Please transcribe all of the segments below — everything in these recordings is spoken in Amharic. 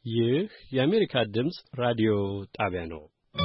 ይህ የአሜሪካ ድምጽ ራዲዮ ጣቢያ ነው።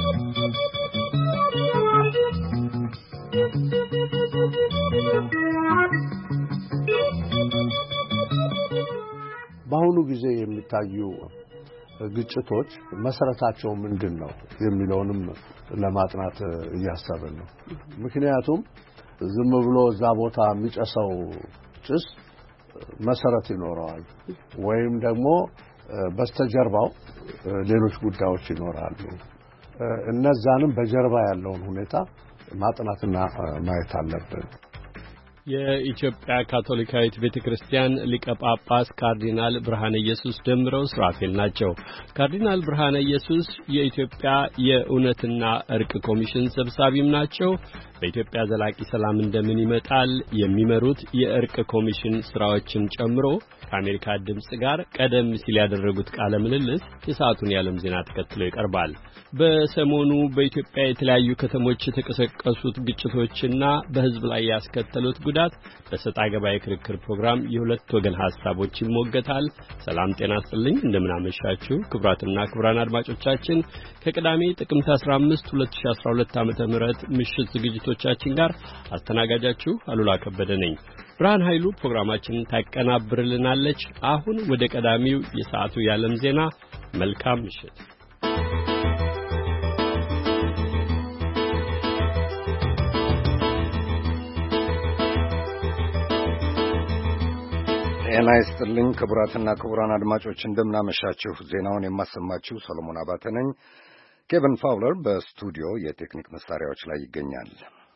በአሁኑ ጊዜ የሚታዩ ግጭቶች መሰረታቸው ምንድነው የሚለውንም ለማጥናት እያሰብን ነው። ምክንያቱም ዝም ብሎ እዛ ቦታ የሚጨሰው ጭስ መሰረት ይኖረዋል ወይም ደግሞ በስተጀርባው ሌሎች ጉዳዮች ይኖራሉ። እነዛንም በጀርባ ያለውን ሁኔታ ማጥናትና ማየት አለብን። የኢትዮጵያ ካቶሊካዊት ቤተክርስቲያን ሊቀ ጳጳስ ካርዲናል ብርሃነ ኢየሱስ ደምረው ስራፌል ናቸው። ካርዲናል ብርሃነ ኢየሱስ የኢትዮጵያ የእውነትና እርቅ ኮሚሽን ሰብሳቢም ናቸው። በኢትዮጵያ ዘላቂ ሰላም እንደምን ይመጣል የሚመሩት የእርቅ ኮሚሽን ስራዎችን ጨምሮ ከአሜሪካ ድምጽ ጋር ቀደም ሲል ያደረጉት ቃለ ምልልስ የሰዓቱን የዓለም ዜና ተከትሎ ይቀርባል። በሰሞኑ በኢትዮጵያ የተለያዩ ከተሞች የተቀሰቀሱት ግጭቶችና በሕዝብ ላይ ያስከተሉት ጉዳት በሰጣ ገባ የክርክር ፕሮግራም የሁለት ወገን ሐሳቦች ይሞገታል። ሰላም ጤና ይስጥልኝ፣ እንደምን አመሻችሁ ክቡራትና ክቡራን አድማጮቻችን። ከቅዳሜ ጥቅምት 15 2012 ዓ.ም ምሽት ዝግጅቶቻችን ጋር አስተናጋጃችሁ አሉላ ከበደ ነኝ። ብርሃን ኃይሉ ፕሮግራማችንን ታቀናብርልናለች። አሁን ወደ ቀዳሚው የሰዓቱ የዓለም ዜና። መልካም ምሽት። ጤና ይስጥልኝ ክቡራትና ክቡራን አድማጮች እንደምን አመሻችሁ። ዜናውን የማሰማችሁ ሰሎሞን አባተ ነኝ። ኬቨን ፋውለር በስቱዲዮ የቴክኒክ መሳሪያዎች ላይ ይገኛል።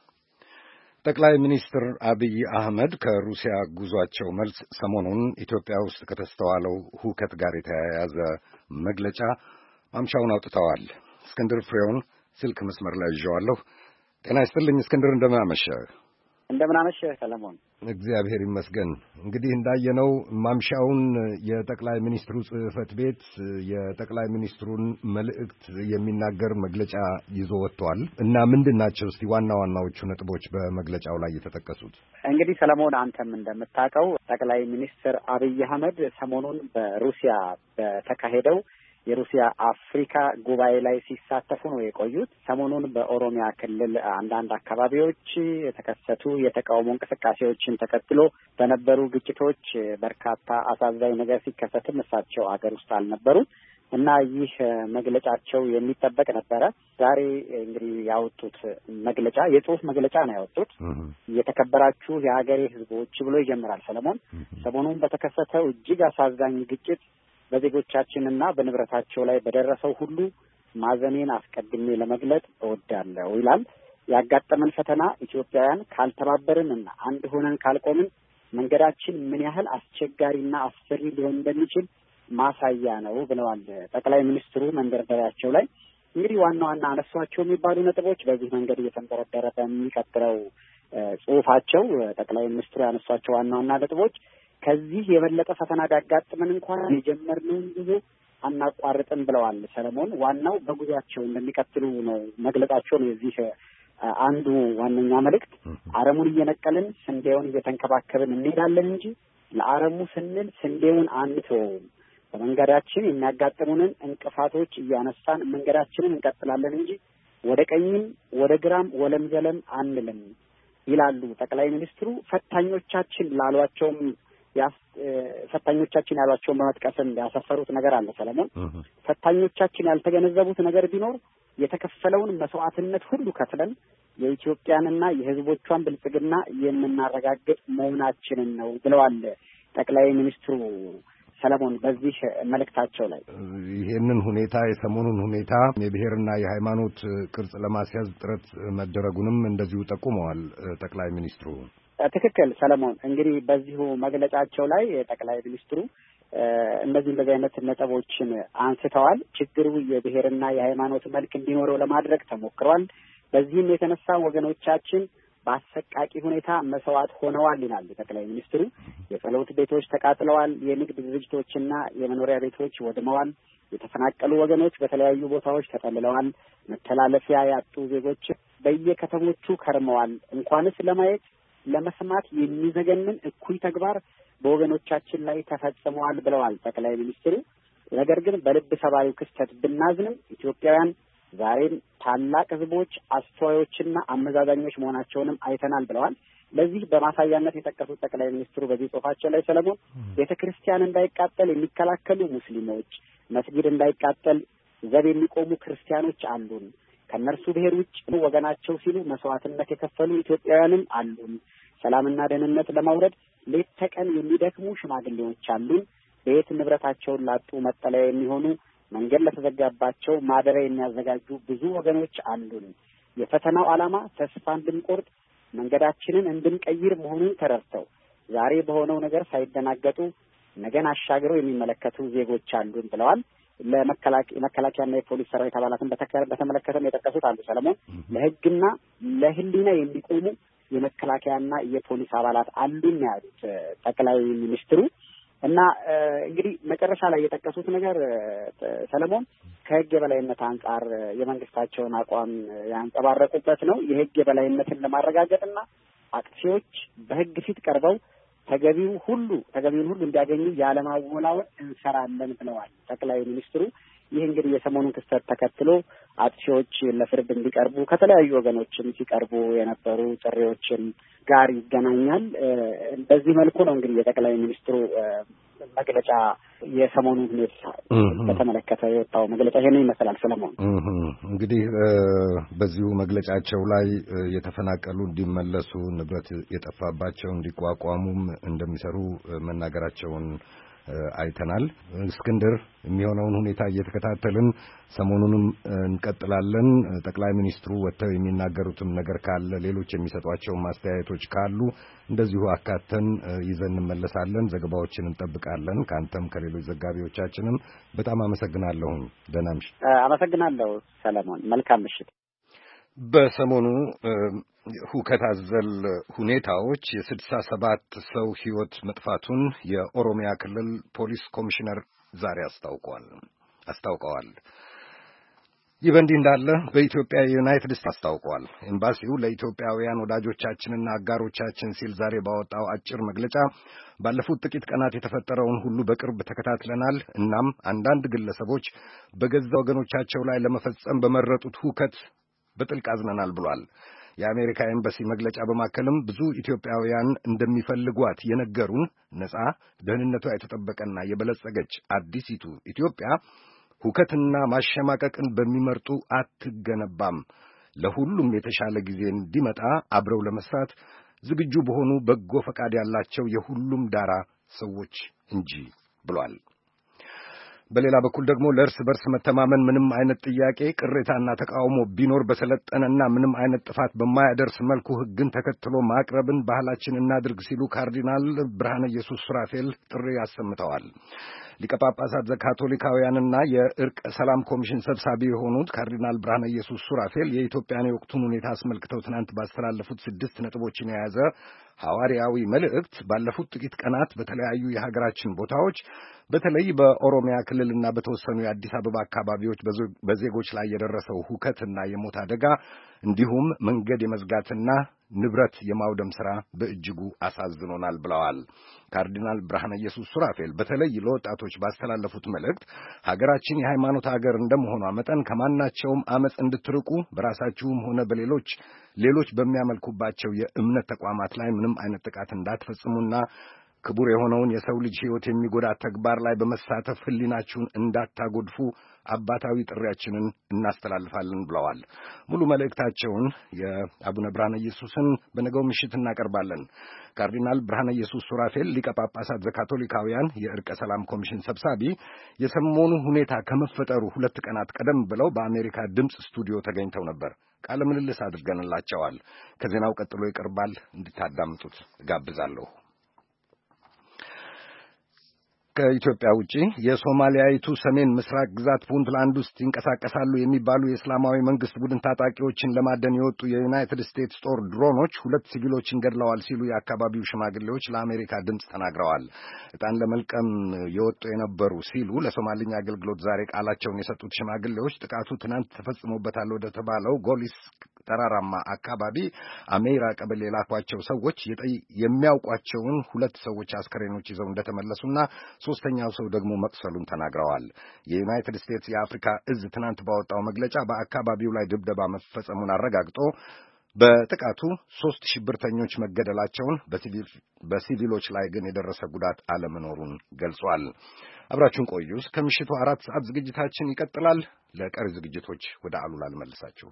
ጠቅላይ ሚኒስትር አብይ አህመድ ከሩሲያ ጉዟቸው መልስ ሰሞኑን ኢትዮጵያ ውስጥ ከተስተዋለው ሁከት ጋር የተያያዘ መግለጫ ማምሻውን አውጥተዋል። እስክንድር ፍሬውን ስልክ መስመር ላይ ይዤዋለሁ። ጤና ይስጥልኝ እስክንድር፣ እንደምን አመሸህ? እንደምን አመሸህ ሰለሞን። እግዚአብሔር ይመስገን። እንግዲህ እንዳየነው ማምሻውን የጠቅላይ ሚኒስትሩ ጽሕፈት ቤት የጠቅላይ ሚኒስትሩን መልእክት የሚናገር መግለጫ ይዞ ወጥቷል እና ምንድን ናቸው እስቲ ዋና ዋናዎቹ ነጥቦች በመግለጫው ላይ የተጠቀሱት? እንግዲህ ሰለሞን፣ አንተም እንደምታውቀው ጠቅላይ ሚኒስትር አብይ አህመድ ሰሞኑን በሩሲያ በተካሄደው የሩሲያ አፍሪካ ጉባኤ ላይ ሲሳተፉ ነው የቆዩት። ሰሞኑን በኦሮሚያ ክልል አንዳንድ አካባቢዎች የተከሰቱ የተቃውሞ እንቅስቃሴዎችን ተከትሎ በነበሩ ግጭቶች በርካታ አሳዛኝ ነገር ሲከሰትም እሳቸው አገር ውስጥ አልነበሩም እና ይህ መግለጫቸው የሚጠበቅ ነበረ። ዛሬ እንግዲህ ያወጡት መግለጫ የጽሁፍ መግለጫ ነው ያወጡት። የተከበራችሁ የሀገሬ ሕዝቦች ብሎ ይጀምራል ሰለሞን። ሰሞኑን በተከሰተው እጅግ አሳዛኝ ግጭት በዜጎቻችንና በንብረታቸው ላይ በደረሰው ሁሉ ማዘኔን አስቀድሜ ለመግለጽ እወዳለሁ ይላል። ያጋጠመን ፈተና ኢትዮጵያውያን ካልተባበርንና አንድ ሆነን ካልቆምን መንገዳችን ምን ያህል አስቸጋሪና አስፈሪ ሊሆን እንደሚችል ማሳያ ነው ብለዋል ጠቅላይ ሚኒስትሩ መንደርደሪያቸው ላይ። እንግዲህ ዋና ዋና አነሷቸው የሚባሉ ነጥቦች በዚህ መንገድ እየተንደረደረ በሚቀጥለው ጽሁፋቸው ጠቅላይ ሚኒስትሩ ያነሷቸው ዋና ዋና ነጥቦች ከዚህ የበለጠ ፈተና ቢያጋጥመን እንኳን የጀመርነውን ጉዞ አናቋርጥም ብለዋል ሰለሞን። ዋናው በጉዟቸው እንደሚቀጥሉ ነው መግለጻቸው ነው የዚህ አንዱ ዋነኛ መልእክት። አረሙን እየነቀልን ስንዴውን እየተንከባከብን እንሄዳለን እንጂ ለአረሙ ስንል ስንዴውን አንተውም። በመንገዳችን የሚያጋጥሙንን እንቅፋቶች እያነሳን መንገዳችንን እንቀጥላለን እንጂ ወደ ቀኝም ወደ ግራም ወለም ዘለም አንልም ይላሉ ጠቅላይ ሚኒስትሩ። ፈታኞቻችን ያሏቸውን በመጥቀስም ያሰፈሩት ነገር አለ ሰለሞን። ፈታኞቻችን ያልተገነዘቡት ነገር ቢኖር የተከፈለውን መስዋዕትነት ሁሉ ከፍለን የኢትዮጵያንና የሕዝቦቿን ብልጽግና የምናረጋግጥ መሆናችንን ነው ብለዋል ጠቅላይ ሚኒስትሩ ሰለሞን በዚህ መልእክታቸው ላይ። ይህንን ሁኔታ የሰሞኑን ሁኔታ የብሔርና የሃይማኖት ቅርጽ ለማስያዝ ጥረት መደረጉንም እንደዚሁ ጠቁመዋል ጠቅላይ ሚኒስትሩ። ትክክል ሰለሞን። እንግዲህ በዚሁ መግለጫቸው ላይ ጠቅላይ ሚኒስትሩ እንደዚህ አይነት ነጥቦችን አንስተዋል። ችግሩ የብሔርና የሃይማኖት መልክ እንዲኖረው ለማድረግ ተሞክሯል። በዚህም የተነሳ ወገኖቻችን በአሰቃቂ ሁኔታ መስዋዕት ሆነዋል ይላሉ ጠቅላይ ሚኒስትሩ። የጸሎት ቤቶች ተቃጥለዋል፣ የንግድ ድርጅቶችና የመኖሪያ ቤቶች ወድመዋል፣ የተፈናቀሉ ወገኖች በተለያዩ ቦታዎች ተጠልለዋል፣ መተላለፊያ ያጡ ዜጎች በየከተሞቹ ከርመዋል። እንኳንስ ለማየት ለመስማት የሚዘገንን እኩይ ተግባር በወገኖቻችን ላይ ተፈጽመዋል ብለዋል ጠቅላይ ሚኒስትሩ። ነገር ግን በልብ ሰባሪው ክስተት ብናዝንም ኢትዮጵያውያን ዛሬም ታላቅ ህዝቦች፣ አስተዋዮችና አመዛዛኞች መሆናቸውንም አይተናል ብለዋል። ለዚህ በማሳያነት የጠቀሱት ጠቅላይ ሚኒስትሩ በዚህ ጽሑፋቸው ላይ ሰለሞን ቤተ ክርስቲያን እንዳይቃጠል የሚከላከሉ ሙስሊሞች፣ መስጊድ እንዳይቃጠል ዘብ የሚቆሙ ክርስቲያኖች አሉን። ከእነርሱ ብሔር ውጭ ወገናቸው ሲሉ መስዋዕትነት የከፈሉ ኢትዮጵያውያንም አሉን። ሰላምና ደህንነት ለማውረድ ሌት ተቀን የሚደክሙ ሽማግሌዎች አሉን። ቤት ንብረታቸውን ላጡ መጠለያ የሚሆኑ፣ መንገድ ለተዘጋባቸው ማደሪያ የሚያዘጋጁ ብዙ ወገኖች አሉን። የፈተናው ዓላማ ተስፋ እንድንቆርጥ መንገዳችንን እንድንቀይር መሆኑን ተረድተው ዛሬ በሆነው ነገር ሳይደናገጡ ነገን አሻግረው የሚመለከቱ ዜጎች አሉን ብለዋል። ለመከላከያና የፖሊስ ሰራዊት አባላትን በተመለከተም የጠቀሱት አሉ ሰለሞን ለሕግና ለሕሊና የሚቆሙ የመከላከያና የፖሊስ አባላት አሉን ያሉት ጠቅላይ ሚኒስትሩ እና እንግዲህ መጨረሻ ላይ የጠቀሱት ነገር ሰለሞን ከሕግ የበላይነት አንጻር የመንግስታቸውን አቋም ያንጸባረቁበት ነው። የሕግ የበላይነትን ለማረጋገጥና አጥፊዎች በሕግ ፊት ቀርበው ተገቢውን ሁሉ እንዲያገኙ ያለማወላወል እንሰራለን ብለዋል ጠቅላይ ሚኒስትሩ። ይህ እንግዲህ የሰሞኑን ክስተት ተከትሎ አጥፊዎች ለፍርድ እንዲቀርቡ ከተለያዩ ወገኖችም ሲቀርቡ የነበሩ ጥሪዎችን ጋር ይገናኛል። በዚህ መልኩ ነው እንግዲህ የጠቅላይ ሚኒስትሩ መግለጫ የሰሞኑን ሁኔታ በተመለከተ የወጣው መግለጫ ይሄን ይመስላል። ሰለሞን እንግዲህ በዚሁ መግለጫቸው ላይ የተፈናቀሉ እንዲመለሱ፣ ንብረት የጠፋባቸው እንዲቋቋሙም እንደሚሰሩ መናገራቸውን አይተናል። እስክንድር፣ የሚሆነውን ሁኔታ እየተከታተልን ሰሞኑንም እንቀጥላለን። ጠቅላይ ሚኒስትሩ ወጥተው የሚናገሩትም ነገር ካለ፣ ሌሎች የሚሰጧቸው ማስተያየቶች ካሉ እንደዚሁ አካተን ይዘን እንመለሳለን። ዘገባዎችን እንጠብቃለን። ከአንተም ከሌሎች ዘጋቢዎቻችንም በጣም አመሰግናለሁኝ። ደህና ምሽት። አመሰግናለሁ ሰለሞን። መልካም ምሽት። በሰሞኑ ሁከት አዘል ሁኔታዎች የ67 ሰው ሕይወት መጥፋቱን የኦሮሚያ ክልል ፖሊስ ኮሚሽነር ዛሬ አስታውቀዋል። ይህ በእንዲህ እንዳለ በኢትዮጵያ የዩናይትድ ስቴትስ አስታውቀዋል። ኤምባሲው ለኢትዮጵያውያን ወዳጆቻችንና አጋሮቻችን ሲል ዛሬ ባወጣው አጭር መግለጫ ባለፉት ጥቂት ቀናት የተፈጠረውን ሁሉ በቅርብ ተከታትለናል። እናም አንዳንድ ግለሰቦች በገዛ ወገኖቻቸው ላይ ለመፈጸም በመረጡት ሁከት በጥልቅ አዝነናል ብሏል። የአሜሪካ ኤምባሲ መግለጫ በማከልም ብዙ ኢትዮጵያውያን እንደሚፈልጓት የነገሩን ነጻ፣ ደህንነቷ የተጠበቀና የበለጸገች አዲሲቱ ኢትዮጵያ ሁከትና ማሸማቀቅን በሚመርጡ አትገነባም። ለሁሉም የተሻለ ጊዜ እንዲመጣ አብረው ለመስራት ዝግጁ በሆኑ በጎ ፈቃድ ያላቸው የሁሉም ዳራ ሰዎች እንጂ ብሏል። በሌላ በኩል ደግሞ ለእርስ በርስ መተማመን ምንም አይነት ጥያቄ፣ ቅሬታና ተቃውሞ ቢኖር በሰለጠነና ምንም አይነት ጥፋት በማያደርስ መልኩ ሕግን ተከትሎ ማቅረብን ባህላችን እናድርግ ሲሉ ካርዲናል ብርሃነ ኢየሱስ ሱራፌል ጥሪ አሰምተዋል። ሊቀ ጳጳሳት ዘካቶሊካውያንና የእርቅ ሰላም ኮሚሽን ሰብሳቢ የሆኑት ካርዲናል ብርሃነ ኢየሱስ ሱራፌል የኢትዮጵያን የወቅቱን ሁኔታ አስመልክተው ትናንት ባስተላለፉት 6 ነጥቦችን የያዘ ሐዋርያዊ መልእክት ባለፉት ጥቂት ቀናት በተለያዩ የሀገራችን ቦታዎች በተለይ በኦሮሚያ ክልልና በተወሰኑ የአዲስ አበባ አካባቢዎች በዜጎች ላይ የደረሰው ሁከትና የሞት አደጋ እንዲሁም መንገድ የመዝጋትና ንብረት የማውደም ሥራ በእጅጉ አሳዝኖናል ብለዋል። ካርዲናል ብርሃነ ኢየሱስ ሱራፌል በተለይ ለወጣቶች ባስተላለፉት መልእክት ሀገራችን የሃይማኖት ሀገር እንደመሆኗ መጠን ከማናቸውም አመጽ እንድትርቁ በራሳችሁም ሆነ ሌሎች በሚያመልኩባቸው የእምነት ተቋማት ላይ ምንም አይነት ጥቃት እንዳትፈጽሙና ክቡር የሆነውን የሰው ልጅ ሕይወት የሚጎዳ ተግባር ላይ በመሳተፍ ሕሊናችሁን እንዳታጎድፉ አባታዊ ጥሪያችንን እናስተላልፋለን ብለዋል። ሙሉ መልእክታቸውን የአቡነ ብርሃነ ኢየሱስን በነገው ምሽት እናቀርባለን። ካርዲናል ብርሃነ ኢየሱስ ሱራፌል ሊቀ ጳጳሳት ዘካቶሊካውያን የእርቀ ሰላም ኮሚሽን ሰብሳቢ የሰሞኑ ሁኔታ ከመፈጠሩ 2 ቀናት ቀደም ብለው በአሜሪካ ድምፅ ስቱዲዮ ተገኝተው ነበር። ቃለ ምልልስ አድርገንላቸዋል። ከዜናው ቀጥሎ ይቀርባል። እንድታዳምጡት ጋብዛለሁ። ከኢትዮጵያ ውጪ የሶማሊያዊቱ ሰሜን ምስራቅ ግዛት ፑንትላንድ ውስጥ ይንቀሳቀሳሉ የሚባሉ የእስላማዊ መንግስት ቡድን ታጣቂዎችን ለማደን የወጡ የዩናይትድ ስቴትስ ጦር ድሮኖች 2 ሲቪሎችን ገድለዋል ሲሉ የአካባቢው ሽማግሌዎች ለአሜሪካ ድምፅ ተናግረዋል። ዕጣን ለመልቀም የወጡ የነበሩ ሲሉ ለሶማልኛ አገልግሎት ዛሬ ቃላቸውን የሰጡት ሽማግሌዎች ጥቃቱ ትናንት ተፈጽሞበታል ወደ ተባለው ጎሊስ ተራራማ አካባቢ አሜራ ቀበሌ የላኳቸው ሰዎች የሚያውቋቸውን 2 ሰዎች አስከሬኖች ይዘው እንደተመለሱና ሶስተኛው ሰው ደግሞ መቁሰሉን ተናግረዋል። የዩናይትድ ስቴትስ የአፍሪካ እዝ ትናንት ባወጣው መግለጫ በአካባቢው ላይ ድብደባ መፈጸሙን አረጋግጦ በጥቃቱ 3 ሽብርተኞች መገደላቸውን በሲቪሎች ላይ ግን የደረሰ ጉዳት አለመኖሩን ገልጿል። አብራችሁን ቆዩ። እስከ ምሽቱ 4 ሰዓት ዝግጅታችን ይቀጥላል። ለቀሪ ዝግጅቶች ወደ አሉላ ልመልሳችሁ።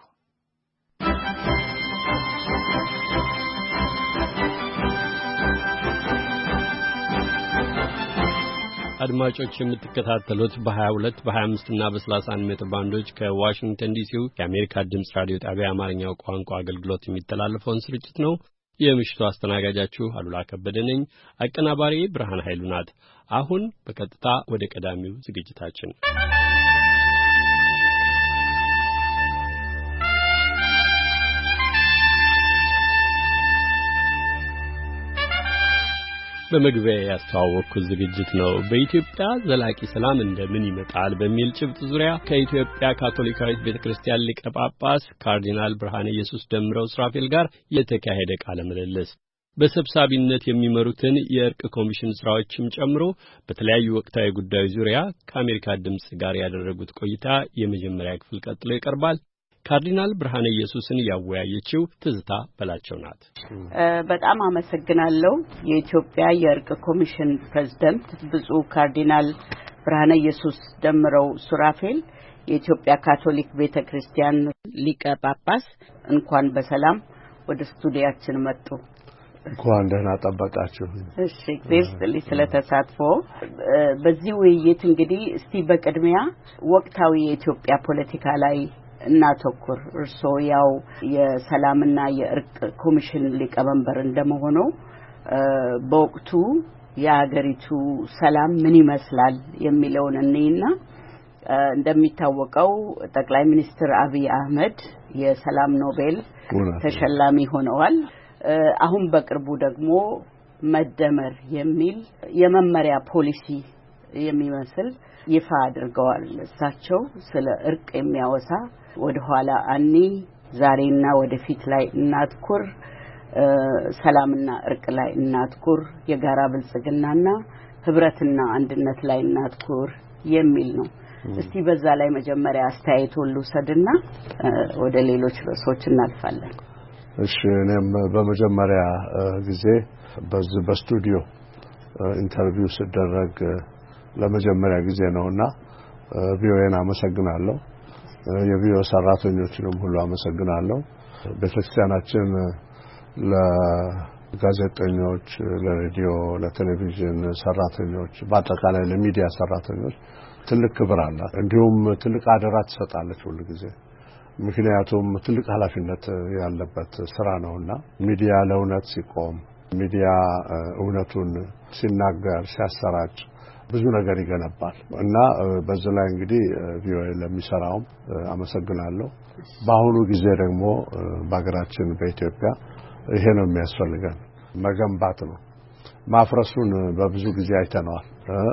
አድማጮች የምትከታተሉት በ22 በ25 እና በ31 ሜትር ባንዶች ከዋሽንግተን ዲሲው የአሜሪካ ድምጽ ራዲዮ ጣቢያ አማርኛው ቋንቋ አገልግሎት የሚተላለፈውን ስርጭት ነው። የምሽቱ አስተናጋጃችሁ አሉላ ከበደ ነኝ። አቀናባሪ ብርሃን ኃይሉ ናት። አሁን በቀጥታ ወደ ቀዳሚው ዝግጅታችን በመግቢያ ያስተዋወቅኩት ዝግጅት ነው። በኢትዮጵያ ዘላቂ ሰላም እንደምን ይመጣል በሚል ጭብጥ ዙሪያ ከኢትዮጵያ ካቶሊካዊት ቤተክርስቲያን ሊቀ ጳጳስ ካርዲናል ብርሃነ ኢየሱስ ደምረው ስራፌል ጋር የተካሄደ ቃለ ምልልስ በሰብሳቢነት የሚመሩትን የእርቅ ኮሚሽን ስራዎችም ጨምሮ በተለያዩ ወቅታዊ ጉዳዮች ዙሪያ ከአሜሪካ ድምጽ ጋር ያደረጉት ቆይታ የመጀመሪያ ክፍል ቀጥሎ ይቀርባል። ካርዲናል ብርሃነ ኢየሱስን ያወያየችው ትዝታ በላቸው ናት። በጣም አመሰግናለሁ። የኢትዮጵያ የእርቅ ኮሚሽን ፕሬዝዳንት ብፁዕ ካርዲናል ብርሃነ ኢየሱስ ደምረው ሱራፌል የኢትዮጵያ ካቶሊክ ቤተክርስቲያን ሊቀ ጳጳስ እንኳን በሰላም ወደ ስቱዲያችን መጡ። እንኳን ደህና ጠበቃችሁ። እሺ፣ እግዚአብሔር ስለተሳትፎ በዚህ ውይይት እንግዲህ እስቲ በቅድሚያ ወቅታዊ የኢትዮጵያ ፖለቲካ ላይ እናተኩር። እርሶ ያው የሰላምና የእርቅ ኮሚሽን ሊቀመንበር እንደመሆኑ በወቅቱ የሀገሪቱ ሰላም ምን ይመስላል የሚለውን እንይና እንደሚታወቀው ጠቅላይ ሚኒስትር አብይ አህመድ የሰላም ኖቤል ተሸላሚ ሆነዋል። አሁን በቅርቡ ደግሞ መደመር የሚል የመመሪያ ፖሊሲ የሚመስል ይፋ አድርገዋል። እሳቸው ስለ እርቅ የሚያወሳ ወደ ኋላ አኒ ዛሬና ወደፊት ላይ እናትኩር፣ ሰላምና እርቅ ላይ እናትኩር፣ የጋራ ብልጽግናና ህብረትና አንድነት ላይ እናትኩር የሚል ነው። እስቲ በዛ ላይ መጀመሪያ አስተያየቱን ልውሰድና ወደ ሌሎች ርዕሶች እናልፋለን። እሺ፣ እኔም በመጀመሪያ ጊዜ በዚህ በስቱዲዮ ኢንተርቪው ሲደረግ ለመጀመሪያ ጊዜ ነውና ቪኦኤን አመሰግናለሁ። የቪኦኤ ሰራተኞችንም ሁሉ አመሰግናለሁ። ቤተክርስቲያናችን ለጋዜጠኞች፣ ለሬዲዮ፣ ለቴሌቪዥን ሰራተኞች በአጠቃላይ ለሚዲያ ሰራተኞች ትልቅ ክብር አላት። እንዲሁም ትልቅ አደራ ትሰጣለች ሁሉ ጊዜ። ምክንያቱም ትልቅ ኃላፊነት ያለበት ስራ ነውና ሚዲያ ለእውነት ሲቆም፣ ሚዲያ እውነቱን ሲናገር ሲያሰራጭ ብዙ ነገር ይገነባል እና በዚህ ላይ እንግዲህ ቪኦኤ ለሚሰራውም አመሰግናለሁ። በአሁኑ ጊዜ ደግሞ በአገራችን በኢትዮጵያ ይሄ ነው የሚያስፈልገን፣ መገንባት ነው። ማፍረሱን በብዙ ጊዜ አይተነዋል።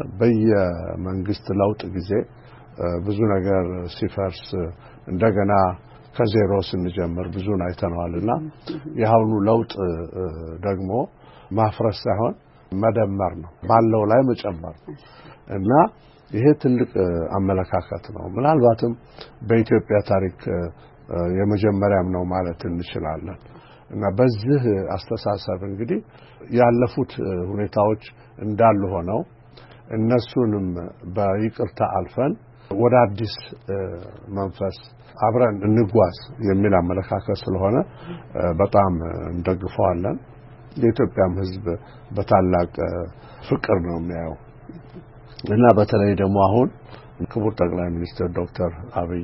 በየመንግስት ለውጥ ጊዜ ብዙ ነገር ሲፈርስ እንደገና ከዜሮ ስንጀምር ብዙን አይተነዋልና የአሁኑ ለውጥ ደግሞ ማፍረስ ሳይሆን መደመር ነው፣ ባለው ላይ መጨመር እና ይሄ ትልቅ አመለካከት ነው። ምናልባትም በኢትዮጵያ ታሪክ የመጀመሪያም ነው ማለት እንችላለን። እና በዚህ አስተሳሰብ እንግዲህ ያለፉት ሁኔታዎች እንዳሉ ሆነው እነሱንም በይቅርታ አልፈን ወደ አዲስ መንፈስ አብረን እንጓዝ የሚል አመለካከት ስለሆነ በጣም እንደግፈዋለን። የኢትዮጵያም ሕዝብ በታላቅ ፍቅር ነው የሚያየው እና በተለይ ደግሞ አሁን ክቡር ጠቅላይ ሚኒስትር ዶክተር አብይ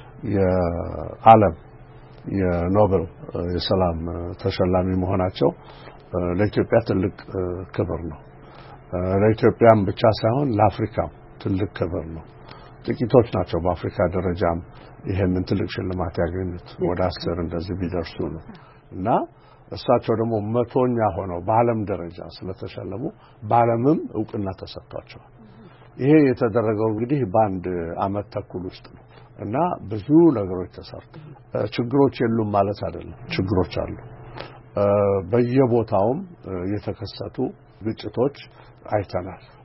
የዓለም የኖቤል የሰላም ተሸላሚ መሆናቸው ለኢትዮጵያ ትልቅ ክብር ነው። ለኢትዮጵያም ብቻ ሳይሆን ለአፍሪካም ትልቅ ክብር ነው። ጥቂቶች ናቸው በአፍሪካ ደረጃም ይሄንን ትልቅ ሽልማት ያገኙት፣ ወደ 10 እንደዚህ ቢደርሱ ነው እና እሳቸው ደግሞ 100ኛ ሆነው በዓለም ደረጃ ስለተሸለሙ በዓለምም ዕውቅና ተሰጥቷቸዋል። ይሄ የተደረገው እንግዲህ በአንድ አመት ተኩል ውስጥ ነው እና ብዙ ነገሮች ተሰርተዋል። ችግሮች የሉም ማለት አይደለም፣ ችግሮች አሉ። በየቦታውም የተከሰቱ ግጭቶች አይተናል።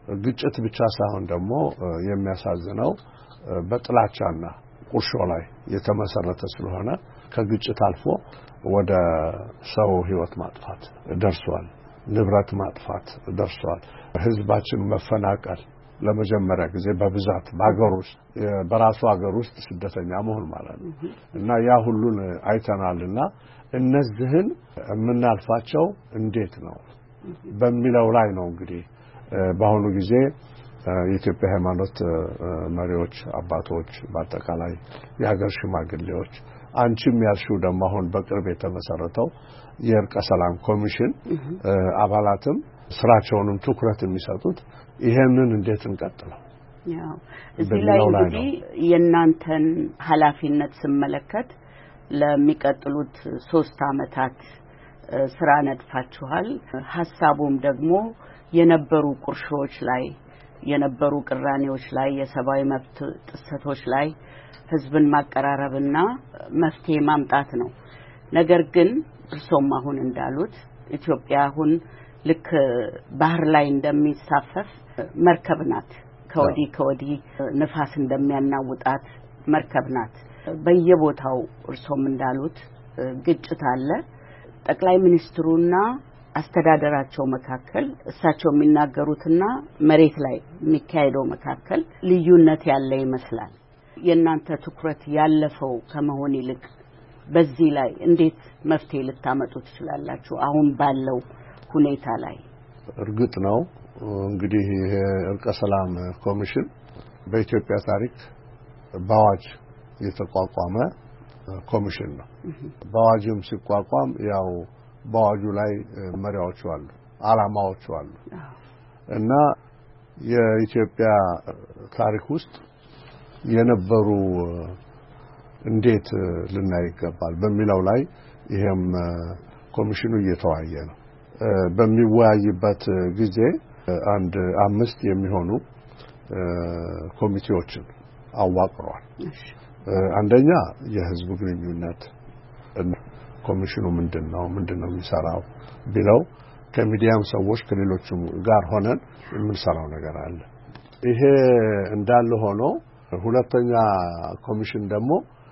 ግጭት ብቻ ሳይሆን ደግሞ የሚያሳዝነው በጥላቻና ቁርሾ ላይ የተመሰረተ ስለሆነ ከግጭት አልፎ ወደ ሰው ህይወት ማጥፋት ደርሷል። ንብረት ማጥፋት ደርሷል። ህዝባችን መፈናቀል ለመጀመሪያ ጊዜ በብዛት በራሱ ሀገር ውስጥ ስደተኛ መሆን ማለት ነው እና ያ ሁሉን አይተናልና እነዚህን የምናልፋቸው እንዴት ነው በሚለው ላይ ነው እንግዲህ በአሁኑ ጊዜ የኢትዮጵያ ሃይማኖት መሪዎች አባቶች በአጠቃላይ የሀገር ሽማግሌዎች አንቺም ያልሽው ደግሞ አሁን በቅርብ የተመሰረተው የእርቀ ሰላም ኮሚሽን አባላትም ስራቸውንም ትኩረት የሚሰጡት ይሄንን እንዴት እንቀጥለው ያው እዚህ ላይ እንግዲህ የናንተን ኃላፊነት ስመለከት ለሚቀጥሉት 3 አመታት ስራ ነድፋችኋል። ሐሳቡም ደግሞ የነበሩ ቁርሾች ላይ የነበሩ ቅራኔዎች ላይ የሰብአዊ መብት ጥሰቶች ላይ ህዝብን ማቀራረብና መፍትሄ ማምጣት ነው። ነገር ግን እርሶም አሁን እንዳሉት ኢትዮጵያ አሁን ልክ ባህር ላይ እንደሚሳፈፍ መርከብ ናት። ከወዲህ ንፋስ እንደሚያናውጣት መርከብ ናት። በየቦታው እርሶም እንዳሉት ግጭት አለ። ጠቅላይ ሚኒስትሩና አስተዳደራቸው መካከል እሳቸው የሚናገሩትና መሬት ላይ የሚካሄደው መካከል ልዩነት ያለ ይመስላል። የናንተ ትኩረት ያለፈው ከመሆን ይልቅ በዚህ ላይ እንዴት መፍትሄ ልታመጡ ትችላላችሁ አሁን ባለው ሁኔታ ላይ? እርግጥ ነው እንግዲህ ይሄ እርቀ ሰላም ኮሚሽን በኢትዮጵያ ታሪክ በአዋጅ የተቋቋመ ኮሚሽን ነው። በአዋጅም ሲቋቋም ያው በአዋጁ ላይ መሪያዎቹ አሉ፣ አላማዎቹ አሉ እና የኢትዮጵያ ታሪክ ውስጥ የነበሩ እንዴት ልናይ ይገባል በሚለው ላይ ይሄም ኮሚሽኑ እየተወያየ ነው። በሚወያይበት ጊዜ አንድ 5 የሚሆኑ ኮሚቴዎችን አዋቅሯል። አንደኛ የህዝብ ግንኙነት ኮሚሽኑ ምንድነው የሚሰራው ቢለው ከሚዲያም ሰዎች ከሌሎችም ጋር ሆነን የምንሰራው ነገር አለ። ይሄ እንዳለ ሆኖ ሁለተኛ ኮሚሽን ደግሞ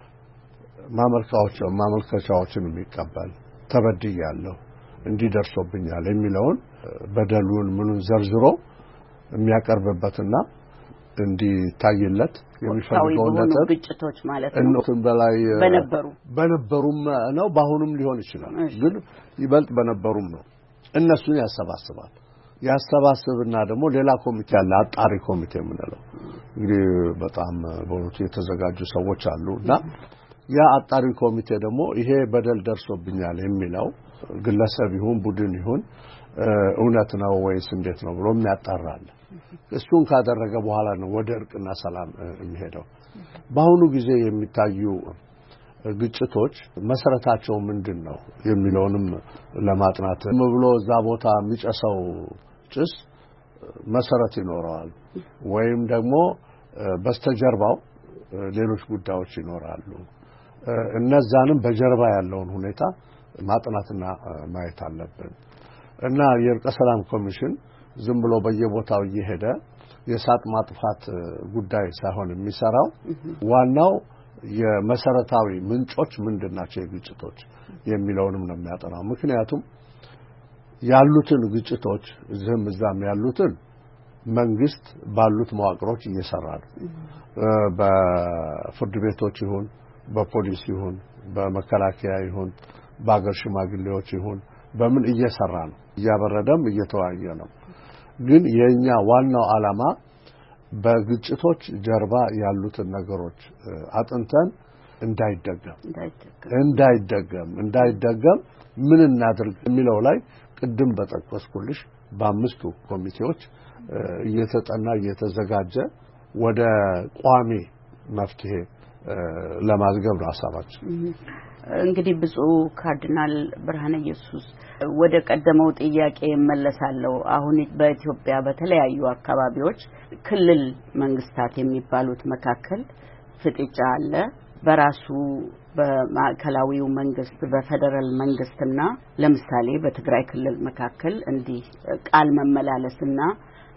ማመልከቻዎችን የሚቀበል ተበድያለሁ እንዲደርሶብኛል የሚለውን በደሉን ምኑን ዘርዝሮ የሚያቀርብበትና እንዲታይለት የሚፈልገው ነጥብ ግጭቶች ማለት ነው እንትን በላይ በነበሩም ነው በአሁኑም ሊሆን ይችላል ግን ይበልጥ በነበሩም ነው እነሱን ያሰባስብና ደግሞ ሌላ ኮሚቴ አለ አጣሪ ኮሚቴ የምንለው እንግዲህ በጣም በእውነቱ የተዘጋጁ ሰዎች አሉና ያ አጣሪ ኮሚቴ ደግሞ ይሄ በደል ደርሶብኛል የሚለው ግለሰብ ይሁን ቡድን ይሁን እውነት ነው ወይስ እንዴት ነው ብሎ የሚያጣራል። እሱን ካደረገ በኋላ ነው ወደ እርቅና ሰላም የሚሄደው። በአሁኑ ጊዜ የሚታዩ ግጭቶች መሰረታቸው ምንድነው የሚለውንም ለማጥናት ብሎ እዛ ቦታ የሚጨሰው ጭስ መሰረት ይኖረዋል ወይም ደግሞ በስተጀርባው ሌሎች ጉዳዮች ይኖራሉ። እነዛንም በጀርባ ያለውን ሁኔታ ማጥናትና ማየት አለብን እና የእርቀ ሰላም ኮሚሽን ዝም ብሎ በየቦታው እየሄደ የሳት ማጥፋት ጉዳይ ሳይሆን የሚሰራው ዋናው የመሰረታዊ ምንጮች ምንድናቸው የግጭቶች የሚለውንም ነው የሚያጠናው። ምክንያቱም ያሉትን ግጭቶች እዛም ያሉትን መንግስት ባሉት መዋቅሮች እየሰራ ነው። በፍርድ ቤቶች ይሁን በፖሊስ ይሁን በመከላከያ ይሁን በአገር ሽማግሌዎች ይሁን በምን እየሰራ ነው እያበረደም እየተወያየ ነው። ግን የኛ ዋናው ዓላማ በግጭቶች ጀርባ ያሉትን ነገሮች አጥንተን እንዳይደገም ምን እናድርግ የሚለው ላይ ቅድም በጠቀስኩልሽ በ5ቱ ኮሚቴዎች እየተጠና እየተዘጋጀ ወደ ቋሚ መፍትሄ ለማዝገብ ነው ሐሳባችን። እንግዲህ ብፁዕ ካርዲናል ብርሃነ ኢየሱስ ወደ ቀደመው ጥያቄ መለሳለሁ። አሁን በኢትዮጵያ በተለያዩ አካባቢዎች ክልል መንግስታት የሚባሉት መካከል ፍጥጫ አለ። በራሱ በማዕከላዊው መንግስት በፌደራል መንግስትና ለምሳሌ በትግራይ ክልል መካከል እንዲህ ቃል መመላለስና